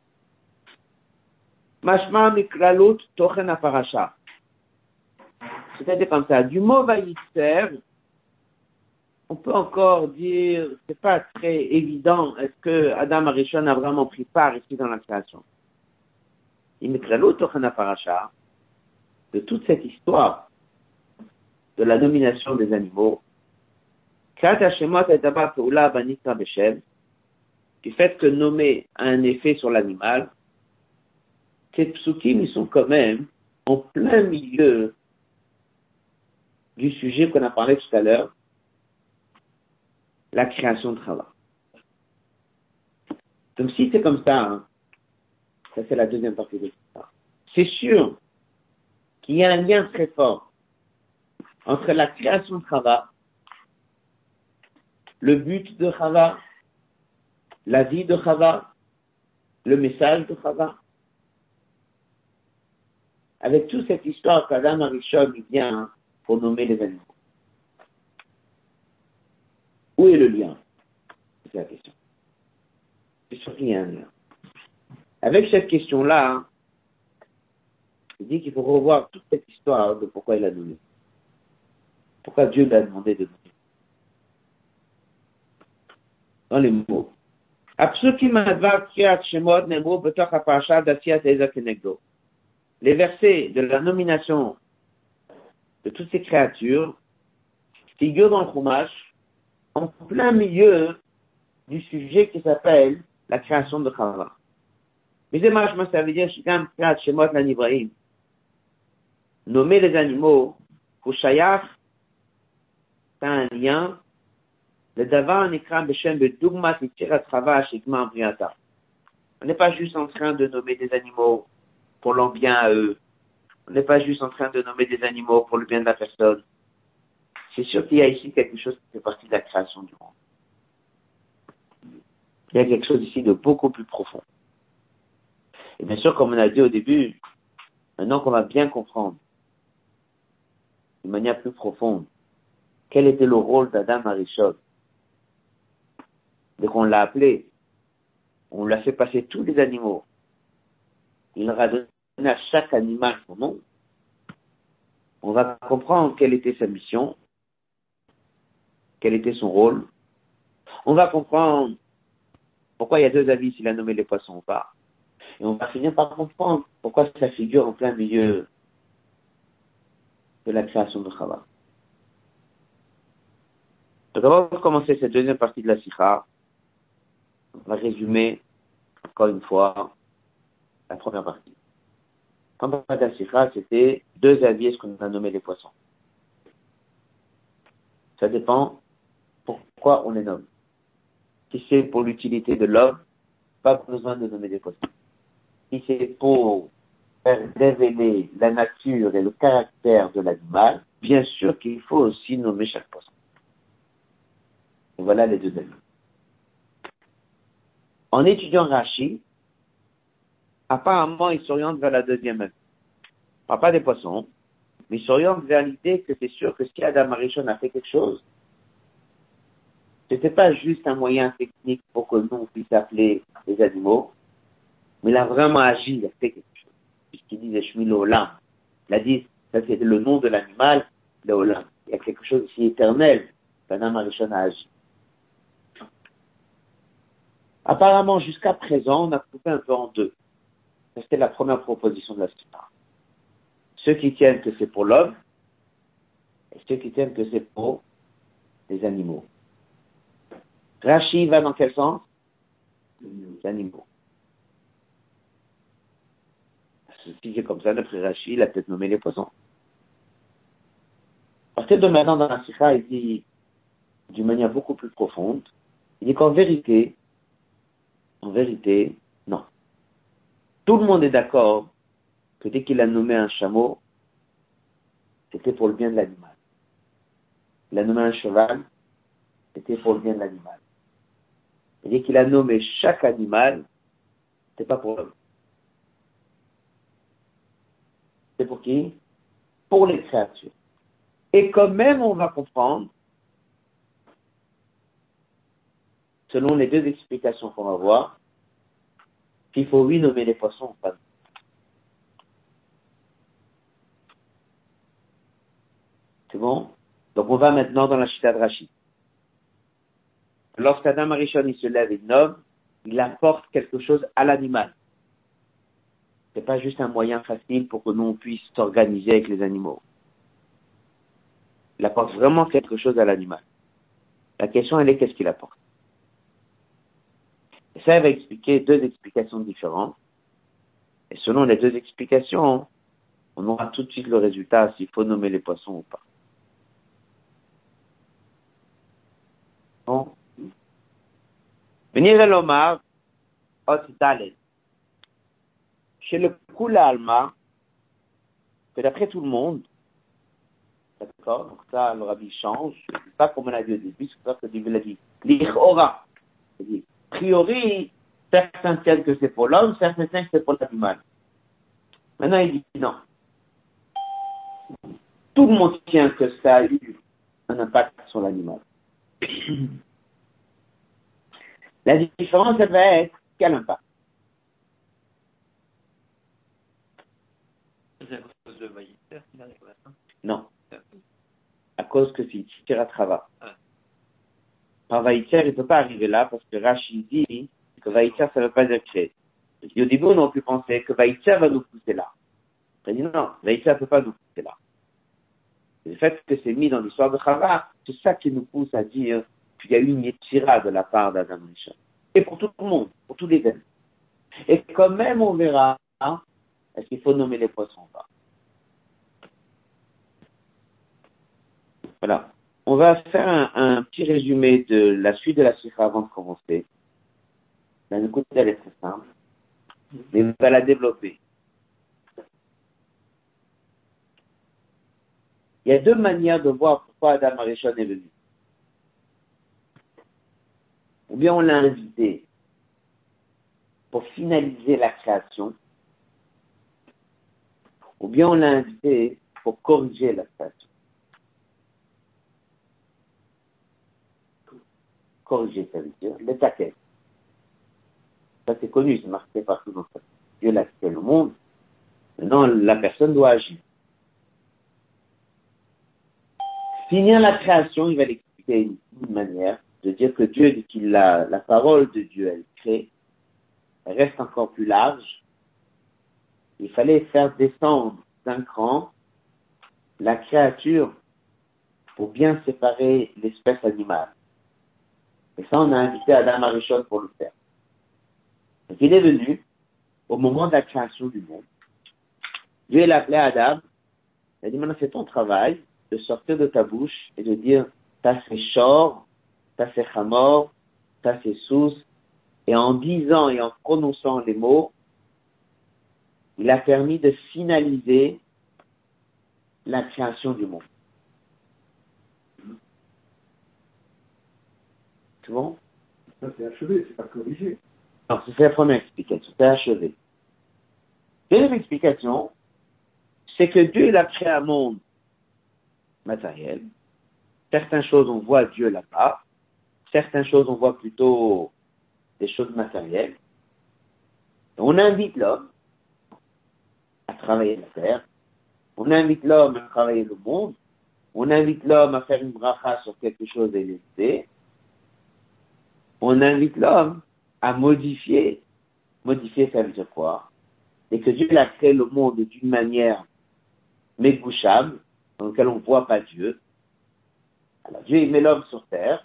Mashma Mikralut Tochen Aparasha. C'est-à-dire comme ça, du mot vaïter, on peut encore dire, c'est pas très évident, est-ce que Adam Arishon a vraiment pris part ici dans la création. Il Mikralut Tochen Aparasha, de toute cette histoire de la domination des animaux, du fait que nommer a un effet sur l'animal, ces psukim, ils sont quand même en plein milieu du sujet qu'on a parlé tout à l'heure, la création de Chava. Donc si c'est comme ça, hein, ça c'est la deuxième partie de l'histoire. C'est sûr qu'il y a un lien très fort entre la création de Chava, le but de Chava, la vie de Chava, le message de Chava, avec toute cette histoire qu'Adam Arishon vient pour nommer les animaux. Où est le lien? C'est la question. C'est sûr qu'il y a un lien. Avec cette question-là, il dit qu'il faut revoir toute cette histoire de pourquoi il a nommé. Pourquoi Dieu lui a demandé de nommer. Dans les mots. Les versets de la nomination de toutes ces créatures figurent dans le Chumash en plein milieu du sujet qui s'appelle la création de Chava. Mais ça veut dire nommer les animaux pour Shayach, c'est un lien. Le davar nikra b'shem bedugmat itirat Chava shigma briata. On n'est pas juste en train de nommer des animaux pour leur bien à eux. On n'est pas juste en train de nommer des animaux pour le bien de la personne. C'est sûr qu'il y a ici quelque chose qui fait partie de la création du monde. Il y a quelque chose ici de beaucoup plus profond. Et bien sûr, comme on a dit au début, maintenant qu'on va bien comprendre, de manière plus profonde, quel était le rôle d'Adam Arishon, dès qu'on l'a appelé, on l'a fait passer tous les animaux. Il leur a donné à chaque animal son nom. On va comprendre quelle était sa mission, quel était son rôle. On va comprendre pourquoi il y a deux avis s'il a nommé les poissons ou pas. Et on va finir par comprendre pourquoi ça figure en plein milieu de la création de Chava. Donc avant de commencer cette deuxième partie de la Sikha, on va résumer encore une fois la première partie. En bas de la sikha, c'était deux avis, ce qu'on a nommé les poissons. Ça dépend pourquoi on les nomme. Si c'est pour l'utilité de l'homme, pas besoin de nommer des poissons. Si c'est pour faire révéler la nature et le caractère de l'animal, bien sûr qu'il faut aussi nommer chaque poisson. Et voilà les deux avis. En étudiant Rashi, apparemment, il s'oriente vers la deuxième avis. Il ne parle pas des poissons, mais il s'oriente vers l'idée que c'est sûr que si Adam Arishon a fait quelque chose, ce n'était pas juste un moyen technique pour que nous on puisse appeler les animaux, mais il a vraiment agi, il a fait quelque chose. Puisqu'il dit Shmi L'Olam. Il a dit, ça c'est le nom de l'animal, L'Olam. Il y a quelque chose aussi éternel qu'Adam Arishon a agi. Apparemment, jusqu'à présent, on a coupé un peu en deux. C'était la première proposition de la Sikha. Ceux qui tiennent que c'est pour l'homme, et ceux qui tiennent que c'est pour les animaux. Rashi va dans quel sens? Les animaux. Si c'est comme ça, d'après Rashi, il a peut-être nommé les poissons. Parce que de maintenant, dans la Sikha, il dit, d'une manière beaucoup plus profonde, il dit qu'en vérité, en vérité, non. Tout le monde est d'accord que dès qu'il a nommé un chameau, c'était pour le bien de l'animal. Il a nommé un cheval, c'était pour le bien de l'animal. Et dès qu'il a nommé chaque animal, c'est pas pour l'homme. C'est pour qui? Pour les créatures. Et quand même, on va comprendre, selon les deux explications qu'on va voir, qu'il faut oui nommer les poissons ou pas. C'est bon? Donc on va maintenant dans la Shita de Rashi. Lorsqu'Adam Arishon il se lève et il nomme, il apporte quelque chose à l'animal. C'est pas juste un moyen facile pour que nous on puisse s'organiser avec les animaux. Il apporte vraiment quelque chose à l'animal. La question elle est qu'est-ce qu'il apporte? Et ça, elle va expliquer deux explications différentes. Et selon les deux explications, on aura tout de suite le résultat s'il faut nommer les poissons ou pas. Bon. Venir à l'Omar, Ot Dalet. Chez le Kula Alma, que d'après tout le monde, d'accord, donc ça, le rabbi change, c'est pas comme on a dit au début, c'est ça que Dieu l'a dit. L'Ichora. C'est-à-dire, a priori, certains tiennent que c'est pour l'homme, certains tiennent que c'est pour l'animal. Maintenant, il dit non. Tout le monde tient que ça a eu un impact sur l'animal. La différence, elle va être quel impact? C'est à cause de Vaïter qu'il arrive à la fin? Non. À cause que c'est Tiratrava. Ah. Par Vaïter, il ne peut pas arriver là parce que Rashi dit que Vaïter, ça ne veut pas dire créer. Et au début, on aurait pu penser que Vaïter va nous pousser là. Il dit non, Vaïter ne peut pas nous pousser là. Le fait que c'est mis dans l'histoire de Chava, c'est ça qui nous pousse à dire qu'il y a eu une Yetzira de la part d'Adam Rishon. Et pour tout le monde, pour tous les êtres. Et quand même, on verra, hein, est-ce qu'il faut nommer les poissons ou pas. Voilà. On va faire un, un petit résumé de la suite de la Sikha avant de commencer. La écoute, elle est très simple, mais on va la développer. Il y a deux manières de voir pourquoi Adam Arishon est venu. Ou bien on l'a invité pour finaliser la création, ou bien on l'a invité pour corriger la création. Corriger, ça veut dire le taquet. Ça c'est connu, c'est marqué partout dans ça. Dieu l'a créé le monde, maintenant la personne doit agir. Finir la création, il va l'expliquer d'une manière de dire que Dieu dit qu'il a la parole de Dieu, elle crée, elle reste encore plus large. Il fallait faire descendre d'un cran la créature pour bien séparer l'espèce animale. Et ça, on a invité Adam Arishon pour le faire. Donc, il est venu au moment de la création du monde. Dieu l'a appelé Adam. Il a dit, maintenant c'est ton travail de sortir de ta bouche et de dire, ça c'est Shor, ça c'est Hamor, ça c'est Sous. Et en disant et en prononçant les mots, il a permis de finaliser la création du monde. C'est bon? Ça, c'est achevé, c'est pas corrigé. Non, c'est la première explication, c'est achevé. Deuxième explication, c'est que Dieu il a créé un monde matériel. Certaines choses, on voit Dieu là-bas. Certaines choses, on voit plutôt des choses matérielles. On invite l'homme à travailler la terre. On invite l'homme à travailler le monde. On invite l'homme à faire une bracha sur quelque chose et l'éviter. On invite l'homme à modifier. Modifier, ça veut dire quoi? Et que Dieu a créé le monde d'une manière mégouchable, dans laquelle on ne voit pas Dieu. Alors Dieu il met l'homme sur terre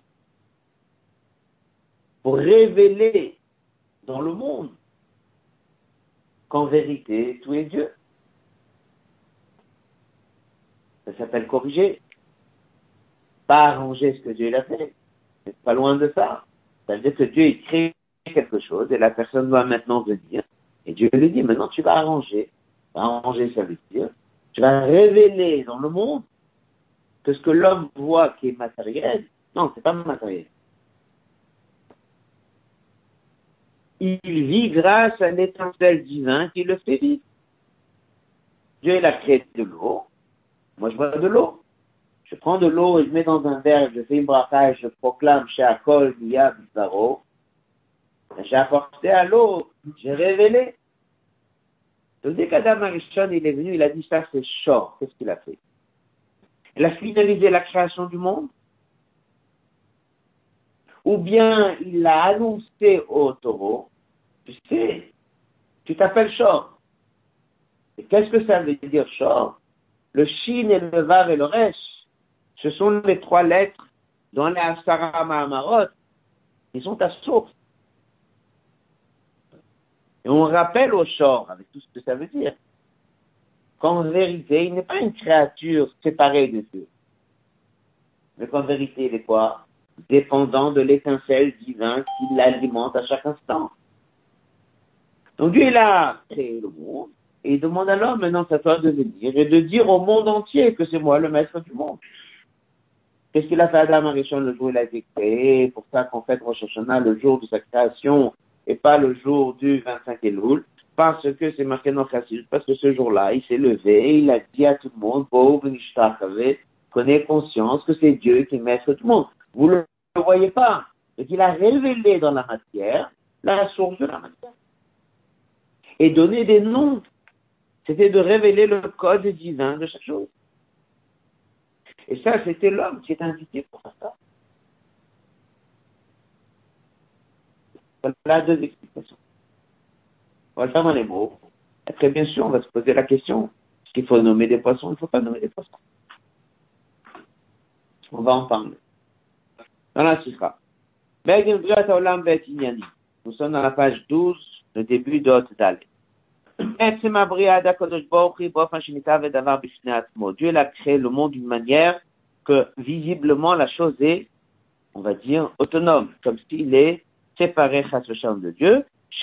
pour révéler dans le monde qu'en vérité, tout est Dieu. Ça s'appelle corriger. Pas arranger ce que Dieu a fait. C'est pas loin de ça. Ça veut dire que Dieu il crée quelque chose et la personne doit maintenant venir. Et Dieu lui dit, maintenant tu vas arranger. Arranger, ça veut dire, tu vas révéler dans le monde que ce que l'homme voit qui est matériel, non, c'est pas matériel. Il vit grâce à l'étincelle divin qui le fait vivre. Dieu, il a créé de l'eau. Moi, je bois de l'eau. Je prends de l'eau et je mets dans un verre, je fais une bracha et je proclame chez Akol, Nia, Bizarro. J'ai apporté à l'eau, j'ai révélé. Donc, dès qu'Adam Arishon, il est venu, il a dit ça, c'est Shor. Qu'est-ce qu'il a fait? Il a finalisé la création du monde. Ou bien il l'a annoncé au taureau. Tu sais, tu t'appelles Shor. Et qu'est-ce que ça veut dire Shor? Le Shin et le Vav et le Resh, ce sont les trois lettres dans les Asara Mahamarot, qui sont à source. Et on rappelle au Shor, avec tout ce que ça veut dire, qu'en vérité, il n'est pas une créature séparée de Dieu. Mais qu'en vérité, il est quoi? Dépendant de l'étincelle divine qui l'alimente à chaque instant. Donc Dieu, il a créé le monde, et il demande à l'homme, maintenant c'est à toi de venir, et de dire au monde entier que c'est moi le maître du monde. Qu'est-ce qu'il a fait Adam Arishon le jour où il a été créé? Pour ça qu'on fête Rosh Hashanah le jour de sa création, et pas le jour du vingt-cinq Elul, parce que c'est marqué dans Chassidut, parce que ce jour-là, il s'est levé, et il a dit à tout le monde, prenez conscience que c'est Dieu qui est maître du monde. Vous ne le voyez pas. Et qu'il a révélé dans la matière la source de la matière. Et donner des noms, c'était de révéler le code divin de chaque chose. Et ça, c'était l'homme qui est invité pour faire ça. Voilà deux explications. On va le faire dans les mots. Et très bien sûr, on va se poser la question, est-ce qu'il faut nommer des poissons? Il ne faut pas nommer des poissons. On va en parler. Dans la Sikha. Nous sommes dans la page douze, le début d'Ot Dal. Dieu l'a créé le monde d'une manière que visiblement la chose est, on va dire, autonome, comme s'il est séparé de Dieu.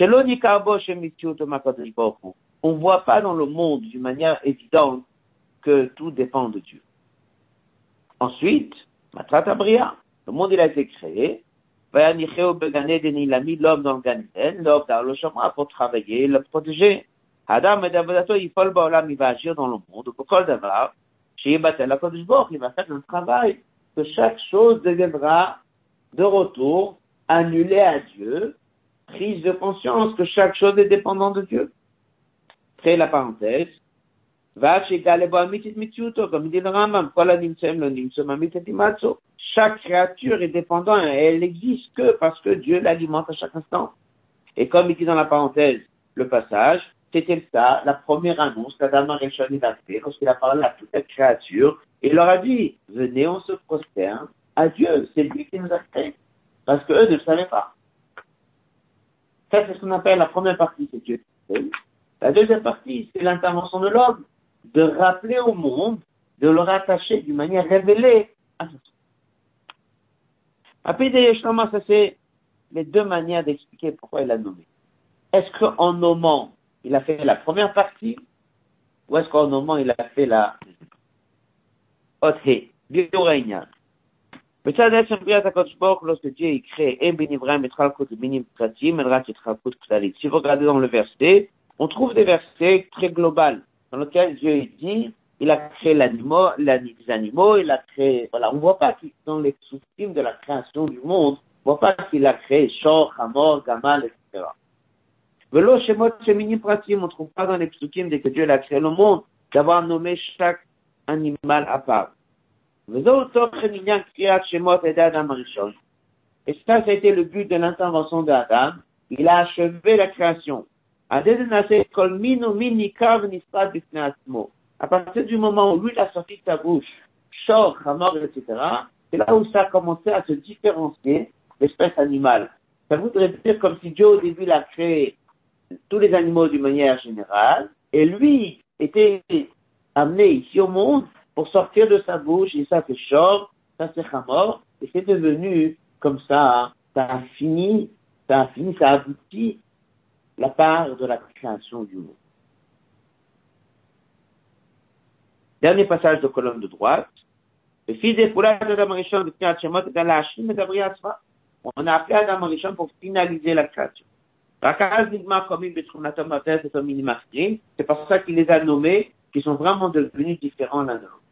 On ne voit pas dans le monde d'une manière évidente que tout dépend de Dieu. Ensuite, Matrat Bria, le monde il a été créé. Il a mis l'homme dans le Gan Eden, l'homme dans le chemin pour travailler, le protéger. Adam et Davodato, il faut le baolam, il va agir dans le monde. Pourquoi d'abord? Chez Batel, la Kodesh Baruch, il va faire un travail que chaque chose deviendra de retour annulée à Dieu, prise de conscience que chaque chose est dépendante de Dieu. Créer la parenthèse. Va chez Galebo Amitit Mitsuto, comme dit le Rambam, Kola Nimsem lo Nimsem Amitit Imatso. Chaque créature est dépendante, elle n'existe que parce que Dieu l'alimente à chaque instant. Et comme il dit dans la parenthèse, le passage, c'était ça, la première annonce qu'Adam Arishon a fait lorsqu'il a parlé à toute la créature, et il leur a dit, venez, on se prosterne à Dieu, c'est lui qui nous a créés, parce qu'eux ne le savaient pas. Ça, c'est ce qu'on appelle la première partie, c'est Dieu. La deuxième partie, c'est l'intervention de l'homme. de rappeler au monde, de le rattacher d'une manière révélée à ce son. Après, d'ailleurs, ça c'est les deux manières d'expliquer pourquoi il a nommé. Est-ce qu'en nommant, il a fait la première partie, ou est-ce qu'en nommant, il a fait la Othé, Biorégna. Lorsque Dieu crée et Benivraim et Tralkot et Benim Pratim, et Rat et Tralkot Ktalit. Si vous regardez dans le verset, on trouve des versets très globaux, dans lesquels Dieu dit, il a créé l'animal, les animaux, il a créé, voilà, on voit pas qu'il dans les sous-times de la création du monde, on voit pas qu'il a créé Shor, Hamor, Gamal, et cetera. Velo Shemot Sheminim Pratim, on trouve pas dans les psukim dès que Dieu a créé le monde, d'avoir nommé chaque animal à part. Et ça, ça a été le but de l'intervention d'Adam. Il a achevé la création. À partir du moment où lui a sorti de sa bouche, Shor, Hamor, et cetera, c'est là où ça a commencé à se différencier l'espèce animale. Ça voudrait dire comme si Dieu au début l'a créé tous les animaux d'une manière générale, et lui était amené ici au monde pour sortir de sa bouche, et ça c'est Shor, ça c'est Hamor, et c'est devenu comme ça, ça a fini, ça a fini, ça a abouti la part de la création du monde. Dernier passage de colonne de droite. Le fils des poulains d'Adam Rishon de Kniat Shemot dans la Hashim et Gabriel Asma. On a appelé Adam Rishon pour finaliser la création. C'est pour ça qu'il les a nommés, qui sont vraiment devenus différents l'un de l'autre.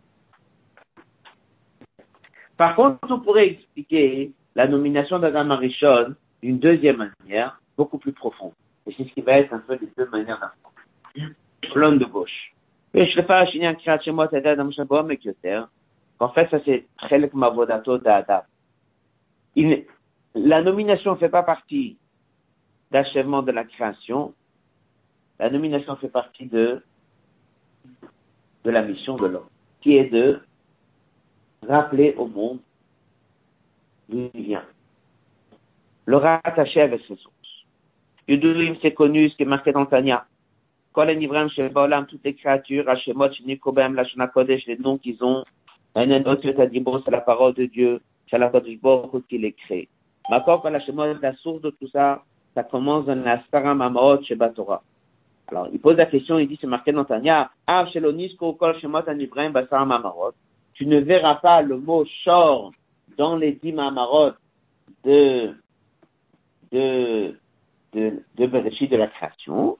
Par contre, on pourrait expliquer la nomination d'Adam Arishon d'une deuxième manière, beaucoup plus profonde. Et c'est ce qui va être un peu les deux manières d'apprendre. Colonne de gauche. En fait, ça c'est Chelek Mavodato d'Adam. La nomination ne fait pas partie d'achèvement de la création. La nomination fait partie de, de la mission de l'homme, qui est de rappeler au monde d'où il vient. Le rattacher avec ses sources. Yudurim, c'est connu, ce qui est marqué dans Tanya. Kol enivram shel ba'olam, toutes les créatures, Hashemot, Shnikobehem, Lashon HaKodesh, les noms qu'ils ont, Enenot Yotadibos, c'est la parole de Dieu, Shalakodesh Baruch qui les crée. Makor Kol Hashemot, la source de tout ça, ça commence dans la Sfara Mamaot Sheba Torah. Alors, il pose la question, il dit, c'est marqué dans Tanya, Av Shelonisco Kol Shemot Anivraim Basar Mamarot. Tu ne verras pas le mot Shor dans les dix Mamarot de, de, de, de Bereshit de la création.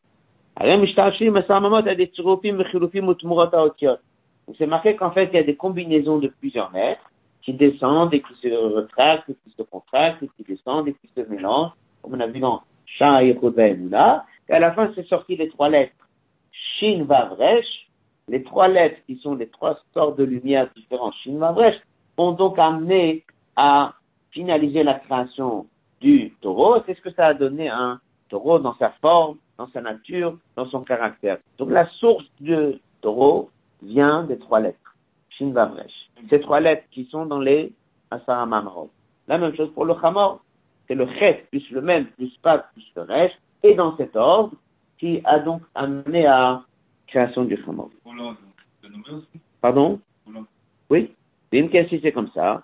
C'est marqué qu'en fait, il y a des combinaisons de plusieurs lettres qui descendent et qui se retractent, et qui se contractent, et qui descendent et qui se mélangent, comme on a vu dans Shah et Choda et Moula. Et à la fin, c'est sorti les trois lettres. Shin, Vav, Resh. Les trois lettres qui sont les trois sortes de lumière différentes, Shin, Vav, Resh, ont donc amené à finaliser la création du taureau. C'est ce que ça a donné un taureau dans sa forme, dans sa nature, dans son caractère. Donc la source du taureau vient des trois lettres. Shin, Vav, Resh. Ces trois lettres qui sont dans les Asara Mamarot. La même chose pour le Hamor. C'est le Chet plus le même plus Pat plus le Resh. Et dans cet ordre, qui a donc amené à création du Hamor. Pardon? Oui? Une question, c'est comme ça.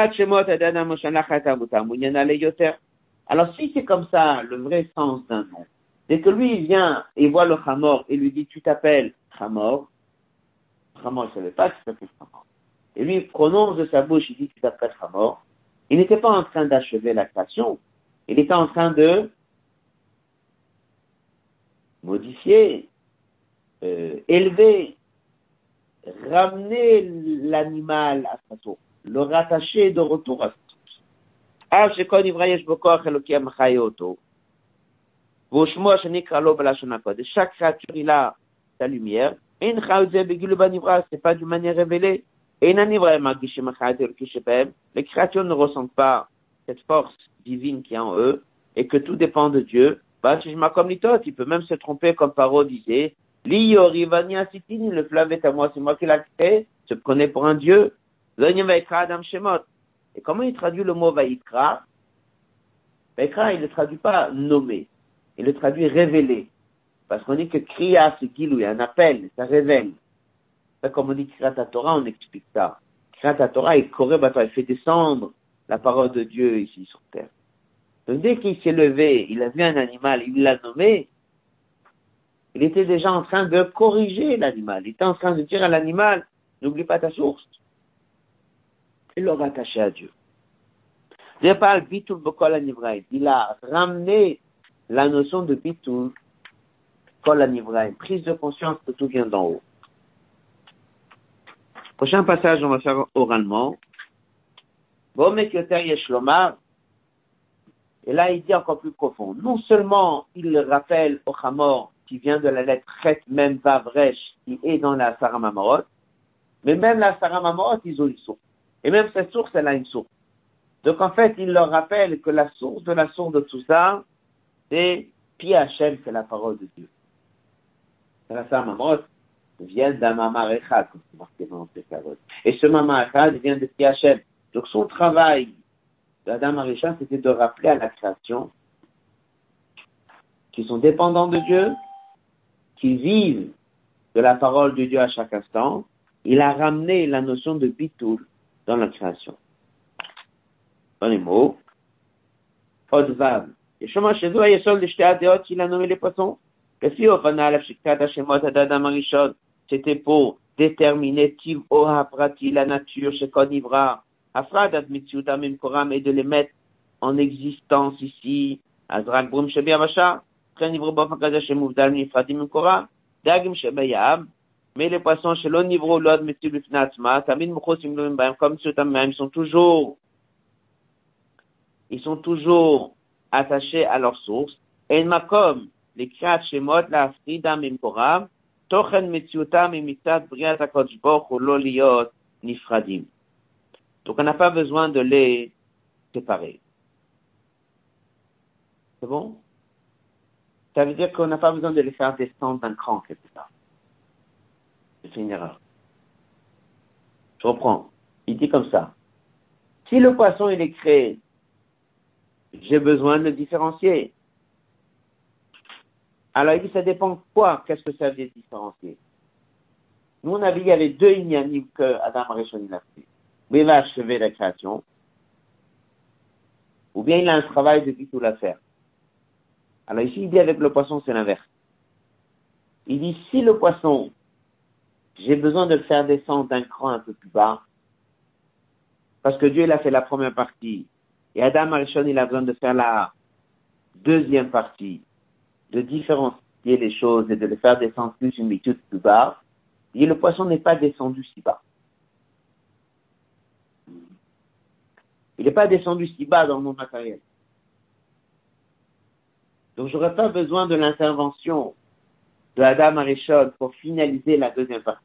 Alors, si c'est comme ça, le vrai sens d'un nom, dès que lui, il vient et voit le Hamor et lui dit, tu t'appelles Hamor, Hamor, il ne savait pas qu'il s'appelle Hamor. Et lui, il prononce de sa bouche, il dit, tu t'appelles Hamor. Il n'était pas en train d'achever la création. Il était en train de modifier, euh, élever, ramener l'animal à sa source, le rattacher de retour à sa source. Chaque créature, il a sa lumière. C'est pas d'une manière révélée. Les créatures ne ressentent pas cette force divine qui est en eux et que tout dépend de Dieu. Il peut même se tromper comme Paro disait. Le fleuve est à moi, c'est moi qui l'ai créé. Se prenait pour un Dieu. Et comment il traduit le mot Vaikra? Vaikra, il ne le traduit pas nommé. Il le traduit révélé. Parce qu'on dit que Kriya, c'est Gilou, un appel, ça révèle. Comme on dit Kriyat Torah, on explique ça. Kriyat Torah, il il fait descendre la parole de Dieu ici sur terre. Donc dès qu'il s'est levé, il a vu un animal, il l'a nommé, il était déjà en train de corriger l'animal. Il était en train de dire à l'animal, n'oublie pas ta source. Il l'a rattaché à Dieu. Je parle bitul bokol anivraim. Il a ramené la notion de bitul kol anivraim, prise de conscience que tout vient d'en haut. Prochain passage, on va faire oralement. Bomek yoter yeshlomar. Et là, il dit encore plus profond. Non seulement il rappelle au Hamor qui vient de la lettre Chet Mem Vav Resh qui est dans la Sarah Mamorot, mais même la Sarah Mamorot, ils ont une source. Et même cette source, elle a une source. Donc en fait, il leur rappelle que la source de la source de tout ça, c'est Pi Hashem, c'est la parole de Dieu. La Sarah Mamorot vient d'un Mamar Echad, comme c'est marqué dans ces paroles. Et ce Mamar Echad vient de Pi Hashem. Donc son travail d'Adam Arishon, c'était de rappeler à la création qui sont dépendants de Dieu, qui vivent de la parole de Dieu à chaque instant. Il a ramené la notion de bitul dans la création. Dans les mots, Odvav. Yeshoma Shezo Yesol de Shtea Deot, il a nommé les poissons. Le Fi Ofana Alef Shiktat Hashemot Adam Arishon, c'était pour déterminer Tiv Oha Prati, la nature, chez Konivra, Afradat Mitziutam Imkoram, et de les mettre en existence ici. Azrak Brum Shebi Avasha, Tren Ivro Bof Akadosh Shemuvdal Nifradim Imkoram, Dagim Shebayab, mais les poissons chez l'on niveau l'od Mitzil Bifnatzma, Tamin Muchos Imlum Baim, comme Mitziutam Baim, sont toujours, ils sont toujours attachés à leur source. Et Makom, les Kriyat Shemot, la Fridam Imkoram, Tochen Mitziutam Imitat Briat HaKadosh Baruch Hu Lo Liot Nifradim. Donc on n'a pas besoin de les séparer. C'est bon? Ça veut dire qu'on n'a pas besoin de les faire descendre d'un cran quelque part. C'est une erreur. Je reprends. Il dit comme ça. Si le poisson il est créé, j'ai besoin de le différencier. Alors il dit ça dépend de quoi, qu'est-ce que ça veut dire différencier. Nous on a vu il y avait deux inyanim que Adam Arishon il a fait. Mais il a achevé la création, ou bien il a un travail de bitul à faire. Alors ici, il dit avec le poisson, c'est l'inverse. Il dit, si le poisson, j'ai besoin de le faire descendre d'un cran un peu plus bas, parce que Dieu, il a fait la première partie, et Adam Arishon, il a besoin de faire la deuxième partie, de différencier les choses et de le faire descendre plus une bitul plus bas, et le poisson n'est pas descendu si bas. Il n'est pas descendu si bas dans mon matériel. Donc, je n'aurais pas besoin de l'intervention de Adam Arishon pour finaliser la deuxième partie.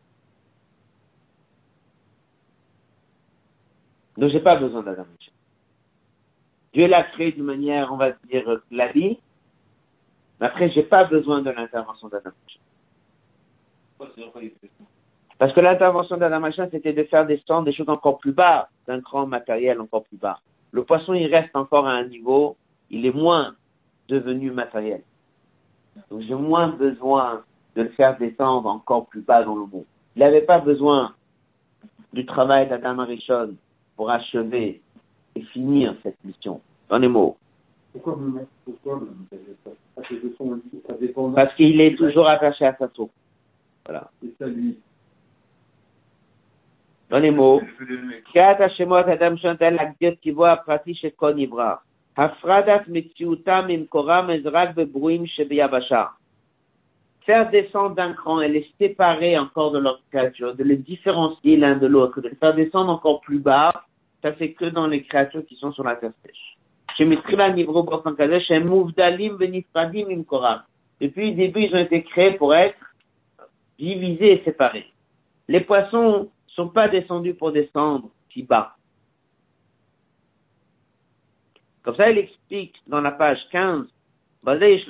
Donc, je n'ai pas besoin d'Adam Arishon. Dieu l'a créé d'une manière, on va dire, classique, mais après, je n'ai pas besoin de l'intervention d'Adam Arishon. Parce que l'intervention d'Adam Arishon, c'était de faire descendre des choses encore plus bas, d'un grand matériel encore plus bas. Le poisson, il reste encore à un niveau, il est moins devenu matériel. Donc j'ai moins besoin de le faire descendre encore plus bas dans le monde. Il n'avait pas besoin du travail d'Adam Arishon pour achever et finir cette mission. Dans les mots. Pourquoi me mettre, pourquoi me mettre, ça dépend. Parce qu'il est toujours attaché à sa source. Voilà. Et ça lui. Dans les mots, Kriyat Hashemot Adam Shantel Akdir Kivoa Prati Shekon Ivra Hafradat Mitziutam Imkoram Ezrak Bebruim Shebeyabasha. Faire descendre d'un cran et les séparer encore de leur créature, de les différencier l'un de l'autre, de les faire descendre encore plus bas, ça fait que dans les créatures qui sont sur la terre sèche. Depuis le début, ils ont été créés pour être divisés et séparés. Les poissons sont pas descendus pour descendre si bas. Comme ça, il explique dans la page quinze, il dit,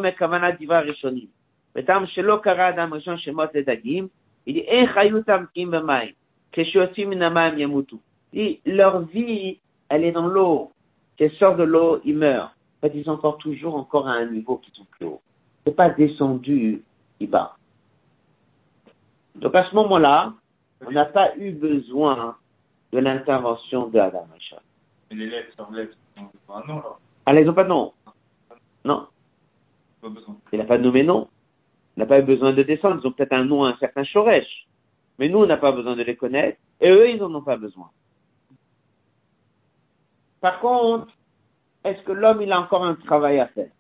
leur vie, elle est dans l'eau. Qu'elles sortent de l'eau, ils meurent. En fait, ils sont encore toujours encore à un niveau qui sont plus haut. C'est pas descendu si bas. Donc à ce moment-là, on n'a pas eu besoin de l'intervention de Adam et Rishon. Et les lettres sans lettres, ils ont un nom, là. Ah, ils n'ont pas de nom. Non. Pas besoin. Il n'a pas nommé nom. Il n'a pas eu besoin de descendre. Ils ont peut-être un nom, un certain Shoresh. Mais nous, on n'a pas besoin de les connaître. Et eux, ils n'en ont pas besoin. Par contre, est-ce que l'homme, il a encore un travail à faire?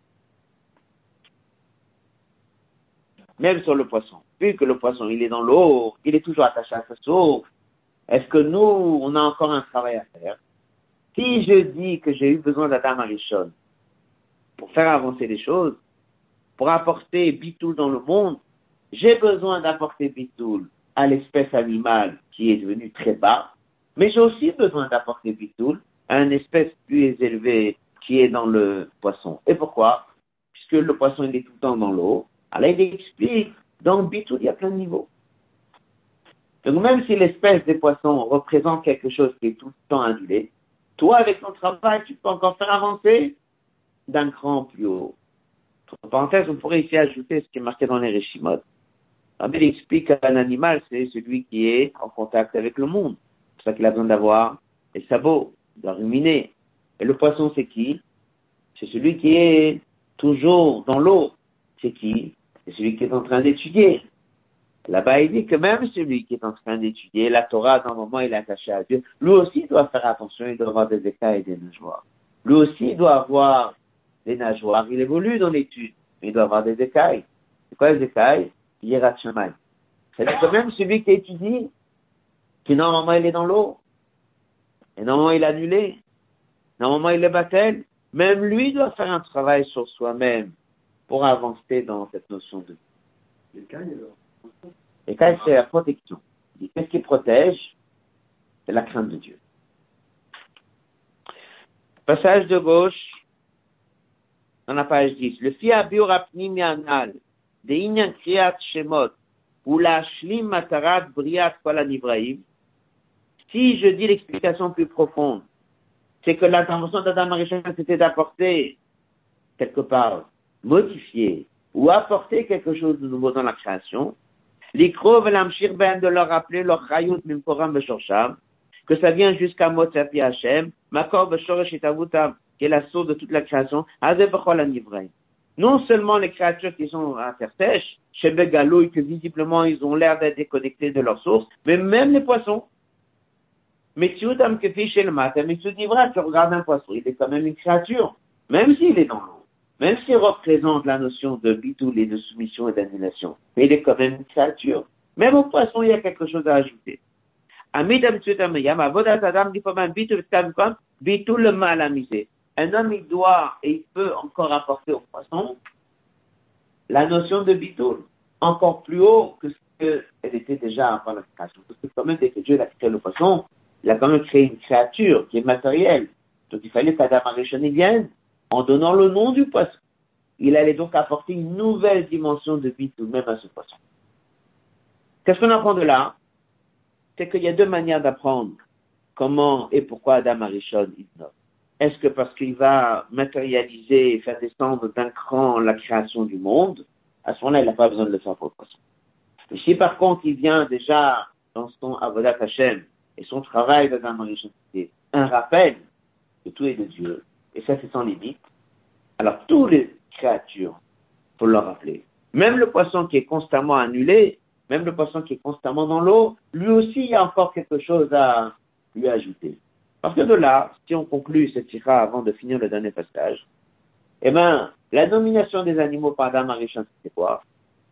Même sur le poisson. Vu que le poisson, il est dans l'eau, il est toujours attaché à sa source. Est-ce que nous, on a encore un travail à faire? Si je dis que j'ai eu besoin d'Adam Arishon pour faire avancer les choses, pour apporter Bitoul dans le monde, j'ai besoin d'apporter Bitoul à l'espèce animale qui est devenue très bas, mais j'ai aussi besoin d'apporter Bitoul à une espèce plus élevée qui est dans le poisson. Et pourquoi? Puisque le poisson, il est tout le temps dans l'eau. Alors il explique, dans Bitoul, il y a plein de niveaux. Donc même si l'espèce des poissons représente quelque chose qui est tout le temps annulé, toi, avec ton travail, tu peux encore faire avancer d'un cran plus haut. Entre parenthèses, on pourrait ici ajouter ce qui est marqué dans les Réchimot. Il explique qu'un animal, c'est celui qui est en contact avec le monde. C'est pour ça qu'il a besoin d'avoir les sabots, de ruminer. Et le poisson, c'est qui? C'est celui qui est toujours dans l'eau. C'est qui? C'est celui qui est en train d'étudier. Là-bas, il dit que même celui qui est en train d'étudier la Torah, dans le moment il est attaché à Dieu, lui aussi doit faire attention, il doit avoir des écailles et des nageoires. Lui aussi doit avoir des nageoires. Il évolue dans l'étude, mais il doit avoir des écailles. C'est quoi les écailles? Yirat Shamayim. C'est-à-dire que même celui qui étudie, qui normalement il est dans l'eau, et normalement il est annulé, normalement il est battel, même lui doit faire un travail sur soi-même pour avancer dans cette notion de Les cailles, alors. Et quand c'est la protection. Qu'est-ce qui protège? C'est la crainte de Dieu. Passage de gauche, dans la page dix. Le fi abiur apnim yanal, de inyan kriyat shemot, ou la shlim matarat briat kol hanivraim. Si je dis l'explication plus profonde, c'est que l'intervention d'Adam Arishon, c'était d'apporter, quelque part, modifier, ou apporter quelque chose de nouveau dans la création. L'ikro velamshir ben de leur rappeler leur chayut mimkoram beshorsham, que ça vient jusqu'à Motzapi Hashem, makor beshorosh etavutam, qui est la source de toute la création, azeh bechol hanivraim. Non seulement les créatures qui sont à terre sèche, chez Begalouy, que visiblement ils ont l'air d'être déconnectés de leur source, mais même les poissons. Mais tu utam kefi chez le matin, mais tu dis vrai, tu regardes un poisson, il est quand même une créature, même s'il est dans l'eau. Même s'il représente la notion de bitoul et de soumission et d'annulation, mais il est quand même une créature. Même au poisson, il y a quelque chose à ajouter. Un homme, il doit et il peut encore apporter au poisson la notion de bitoul, encore plus haut que ce qu'elle était déjà avant la création. Parce que quand même, dès que Dieu a créé le poisson, il a quand même créé une créature qui est matérielle. Donc il fallait qu'Adam Arishon vienne en donnant le nom du poisson. Il allait donc apporter une nouvelle dimension de vie tout de même à ce poisson. Qu'est-ce qu'on apprend de là? C'est qu'il y a deux manières d'apprendre comment et pourquoi Adam Arishon innove. Est-ce que parce qu'il va matérialiser et faire descendre d'un cran la création du monde? À ce moment-là, il n'a pas besoin de le faire pour le poisson. Mais si par contre il vient déjà dans son Avodat Hashem et son travail d'Adam Arishon, c'est un rappel que tout est de Dieu, et ça c'est sans limite, alors tous les créatures, faut leur rappeler. Même le poisson qui est constamment annulé, même le poisson qui est constamment dans l'eau, lui aussi, il y a encore quelque chose à lui ajouter. Parce que de là, si on conclut cette sikha avant de finir le dernier passage, eh ben, la nomination des animaux par Adam Arishon, c'était quoi?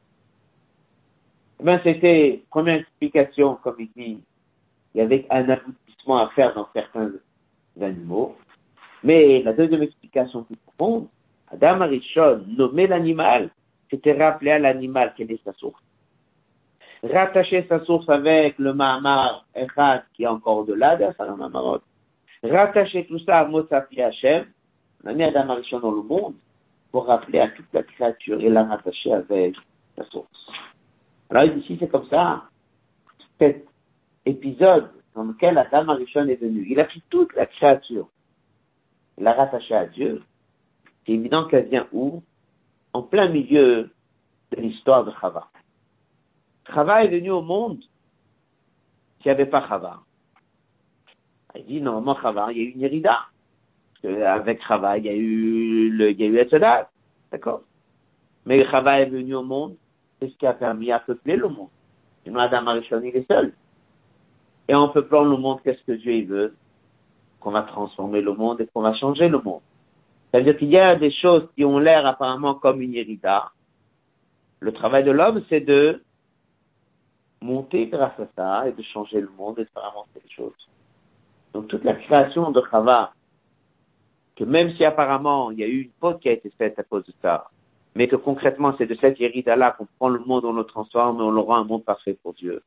Eh ben, c'était, première explication, comme il dit, il y avait un aboutissement à faire dans certains animaux. Mais la deuxième explication plus profonde, Adam Arishon, nommer l'animal, c'était rappeler à l'animal quelle est sa source. Rattacher sa source avec le Mahamar Echad qui est encore au-delà de ça, le Mahamarot. Rattacher tout ça à Motzapi Hashem, on a mis Adam Arishon dans le monde pour rappeler à toute la créature et la rattacher avec sa source. Alors ici c'est comme ça, cet épisode dans lequel Adam Arishon est venu, il a pris toute la créature, il l'a rattachée à Dieu. C'est évident qu'elle vient où? En plein milieu de l'histoire de Chava. Chava est venu au monde s'il n'y avait pas Chava. Il dit, normalement, Chava, il y a eu une Yerida. Avec Chava, il y a eu le, il y a eu Etzedat. D'accord? Mais Chava est venu au monde, c'est ce qui a permis à peupler le monde. Sinon, Adam Arishon, il est seul. Et en peuplant le monde, qu'est-ce que Dieu il veut? Qu'on va transformer le monde et qu'on va changer le monde. C'est-à-dire qu'il y a des choses qui ont l'air apparemment comme une Yerida. Le travail de l'homme, c'est de monter grâce à ça et de changer le monde et de faire avancer les choses. Donc toute la création de Chava, que même si apparemment il y a eu une faute qui a été faite à cause de ça, mais que concrètement c'est de cette Yerida-là qu'on prend le monde, on le transforme et on le rend un monde parfait pour Dieu.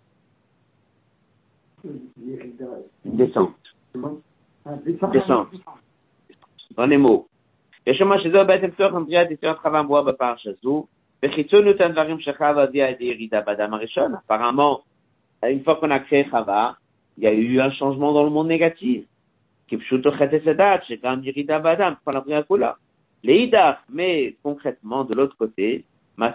Une descente. Descente. Dans les mots. Apparemment, une fois qu'on a créé Chava, il y a eu un changement dans le monde négatif. Mais concrètement, de l'autre côté,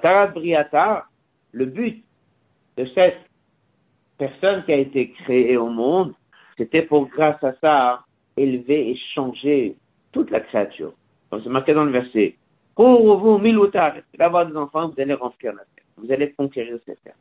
le but de cette personne qui a été créée au monde, c'était pour, grâce à ça, élever et changer toute la créature. Donc c'est marqué dans le verset. Pour vous avoir des enfants, vous allez remplir la terre. Vous allez conquérir cette terre.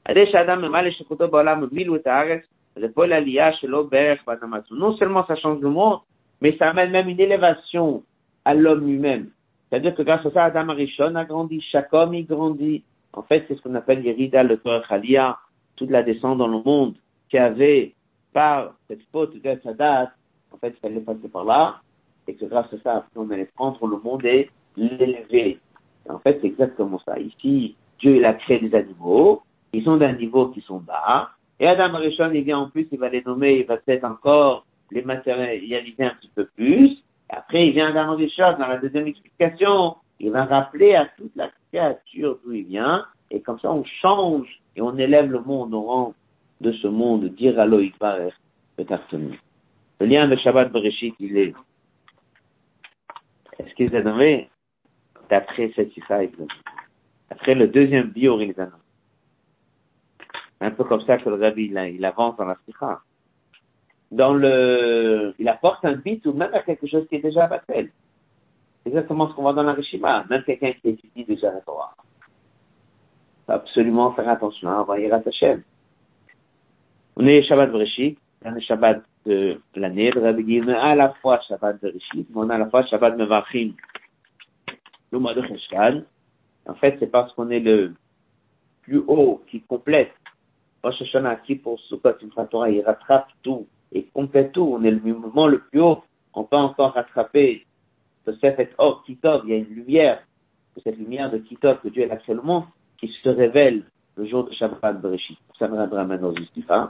Non seulement ça change le monde, mais ça amène même une élévation à l'homme lui-même. C'est-à-dire que grâce à ça, Adam Arishon a grandi, chaque homme y grandit. En fait, c'est ce qu'on appelle Yerida, le Torah Chalia, toute la descente dans le monde qui avait, par cette faute de Sadat, en fait, il fallait passer par là, et que grâce à ça, on allait prendre le monde et l'élever. Et en fait, c'est exactement ça. Ici, Dieu, il a créé des animaux, ils sont d'un niveau qui sont bas, et Adam Arishon, il vient en plus, il va les nommer, il va peut-être encore les matérialiser un petit peu plus, et après, il vient Adam Arishon, dans la deuxième explication, il va rappeler à toute la créature d'où il vient, et comme ça, on change, et on élève le monde au rang de ce monde, dire à l'Oïd Barer, peut-être. Le lien avec Shabbat Bereshit, il est, est-ce qu'ils ont nommé d'après cette sikha, après le deuxième bior, ils ont nommé. Un peu comme ça que le Rabbi, il, il avance dans la sikha. Dans le, il apporte un bit ou même à quelque chose qui est déjà battel. C'est exactement ce qu'on voit dans la Rishima. Même quelqu'un qui étudie déjà la Torah. Il faut absolument faire attention à avoir Yirat Hashem. On est Shabbat Bereshit, on est Shabbat de l'année, le Rabbi dit, on a à la fois Shabbat Bereshit, mais on a à la fois Shabbat Mevachim, le mois de Cheshvan. En fait, c'est parce qu'on est le plus haut qui complète Rosh Hashanah, qui pour Sukkot, une Torah, il rattrape tout et complète tout. On est le mouvement le plus haut. On peut encore rattraper ce Sefet Or, Kitov, il y a une lumière, cette lumière de Kitov que Dieu a créé le monde, qui se révèle le jour de Shabbat Bereshit. Ça me rendra maintenant justifia.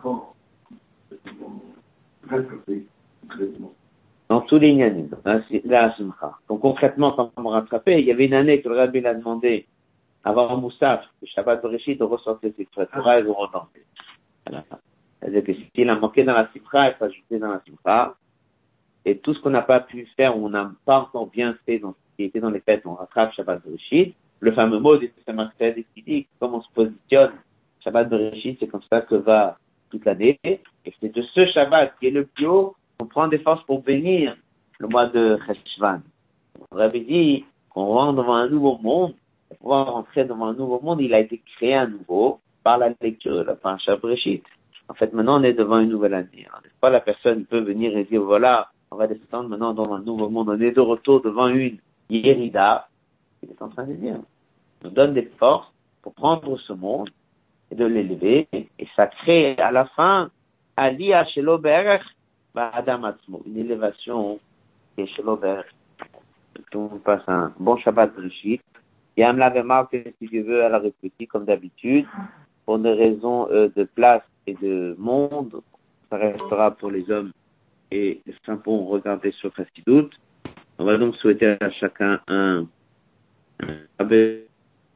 Dans tous les Nyanim, dans la Simcha. Donc concrètement, quand on m'a rattrapé, il y avait une année que le Rabbi l'a demandé, avant Moussaf, le Shabbat Bereshit, de ressortir ses Torah et de redanser. Voilà. C'est-à-dire que s'il a manqué dans la Simcha, il faut ajouter dans la Simcha. Et tout ce qu'on n'a pas pu faire, ou on n'a pas encore bien fait dans ce qui était dans les fêtes, on rattrape Shabbat Bereshit. Le fameux mot de Samarkad qui dit comment on se positionne. Shabbat Bereshit, c'est comme ça que va toute l'année. Et c'est de ce Shabbat qui est le plus haut qu'on prend des forces pour bénir le mois de Cheshvan. On avait dit qu'on rentre devant un nouveau monde. Pour pouvoir rentrer devant un nouveau monde, il a été créé à nouveau par la lecture de la Parashat Bereshit. En fait, maintenant, on est devant une nouvelle année. Alors, des fois, la personne peut venir et dire, voilà, on va descendre maintenant dans un nouveau monde. On est de retour devant une Yerida. Il est en train de dire, nous donne des forces pour prendre ce monde et de l'élever, et ça crée à la fin Aliyah Shelo Berech Adam Atzmo, une élévation qui est Shelo Berech. Tout le monde passe un bon Shabbat Bereshit. Yam l'avait marqué, si je veux, à la répéter comme d'habitude, pour des raisons euh, de place et de monde, ça restera pour les hommes et les femmes pourront regarder sur Chassidut. On va donc souhaiter à chacun un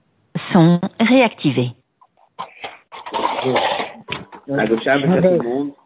Son réactivé. À gauche, avec tout le monde.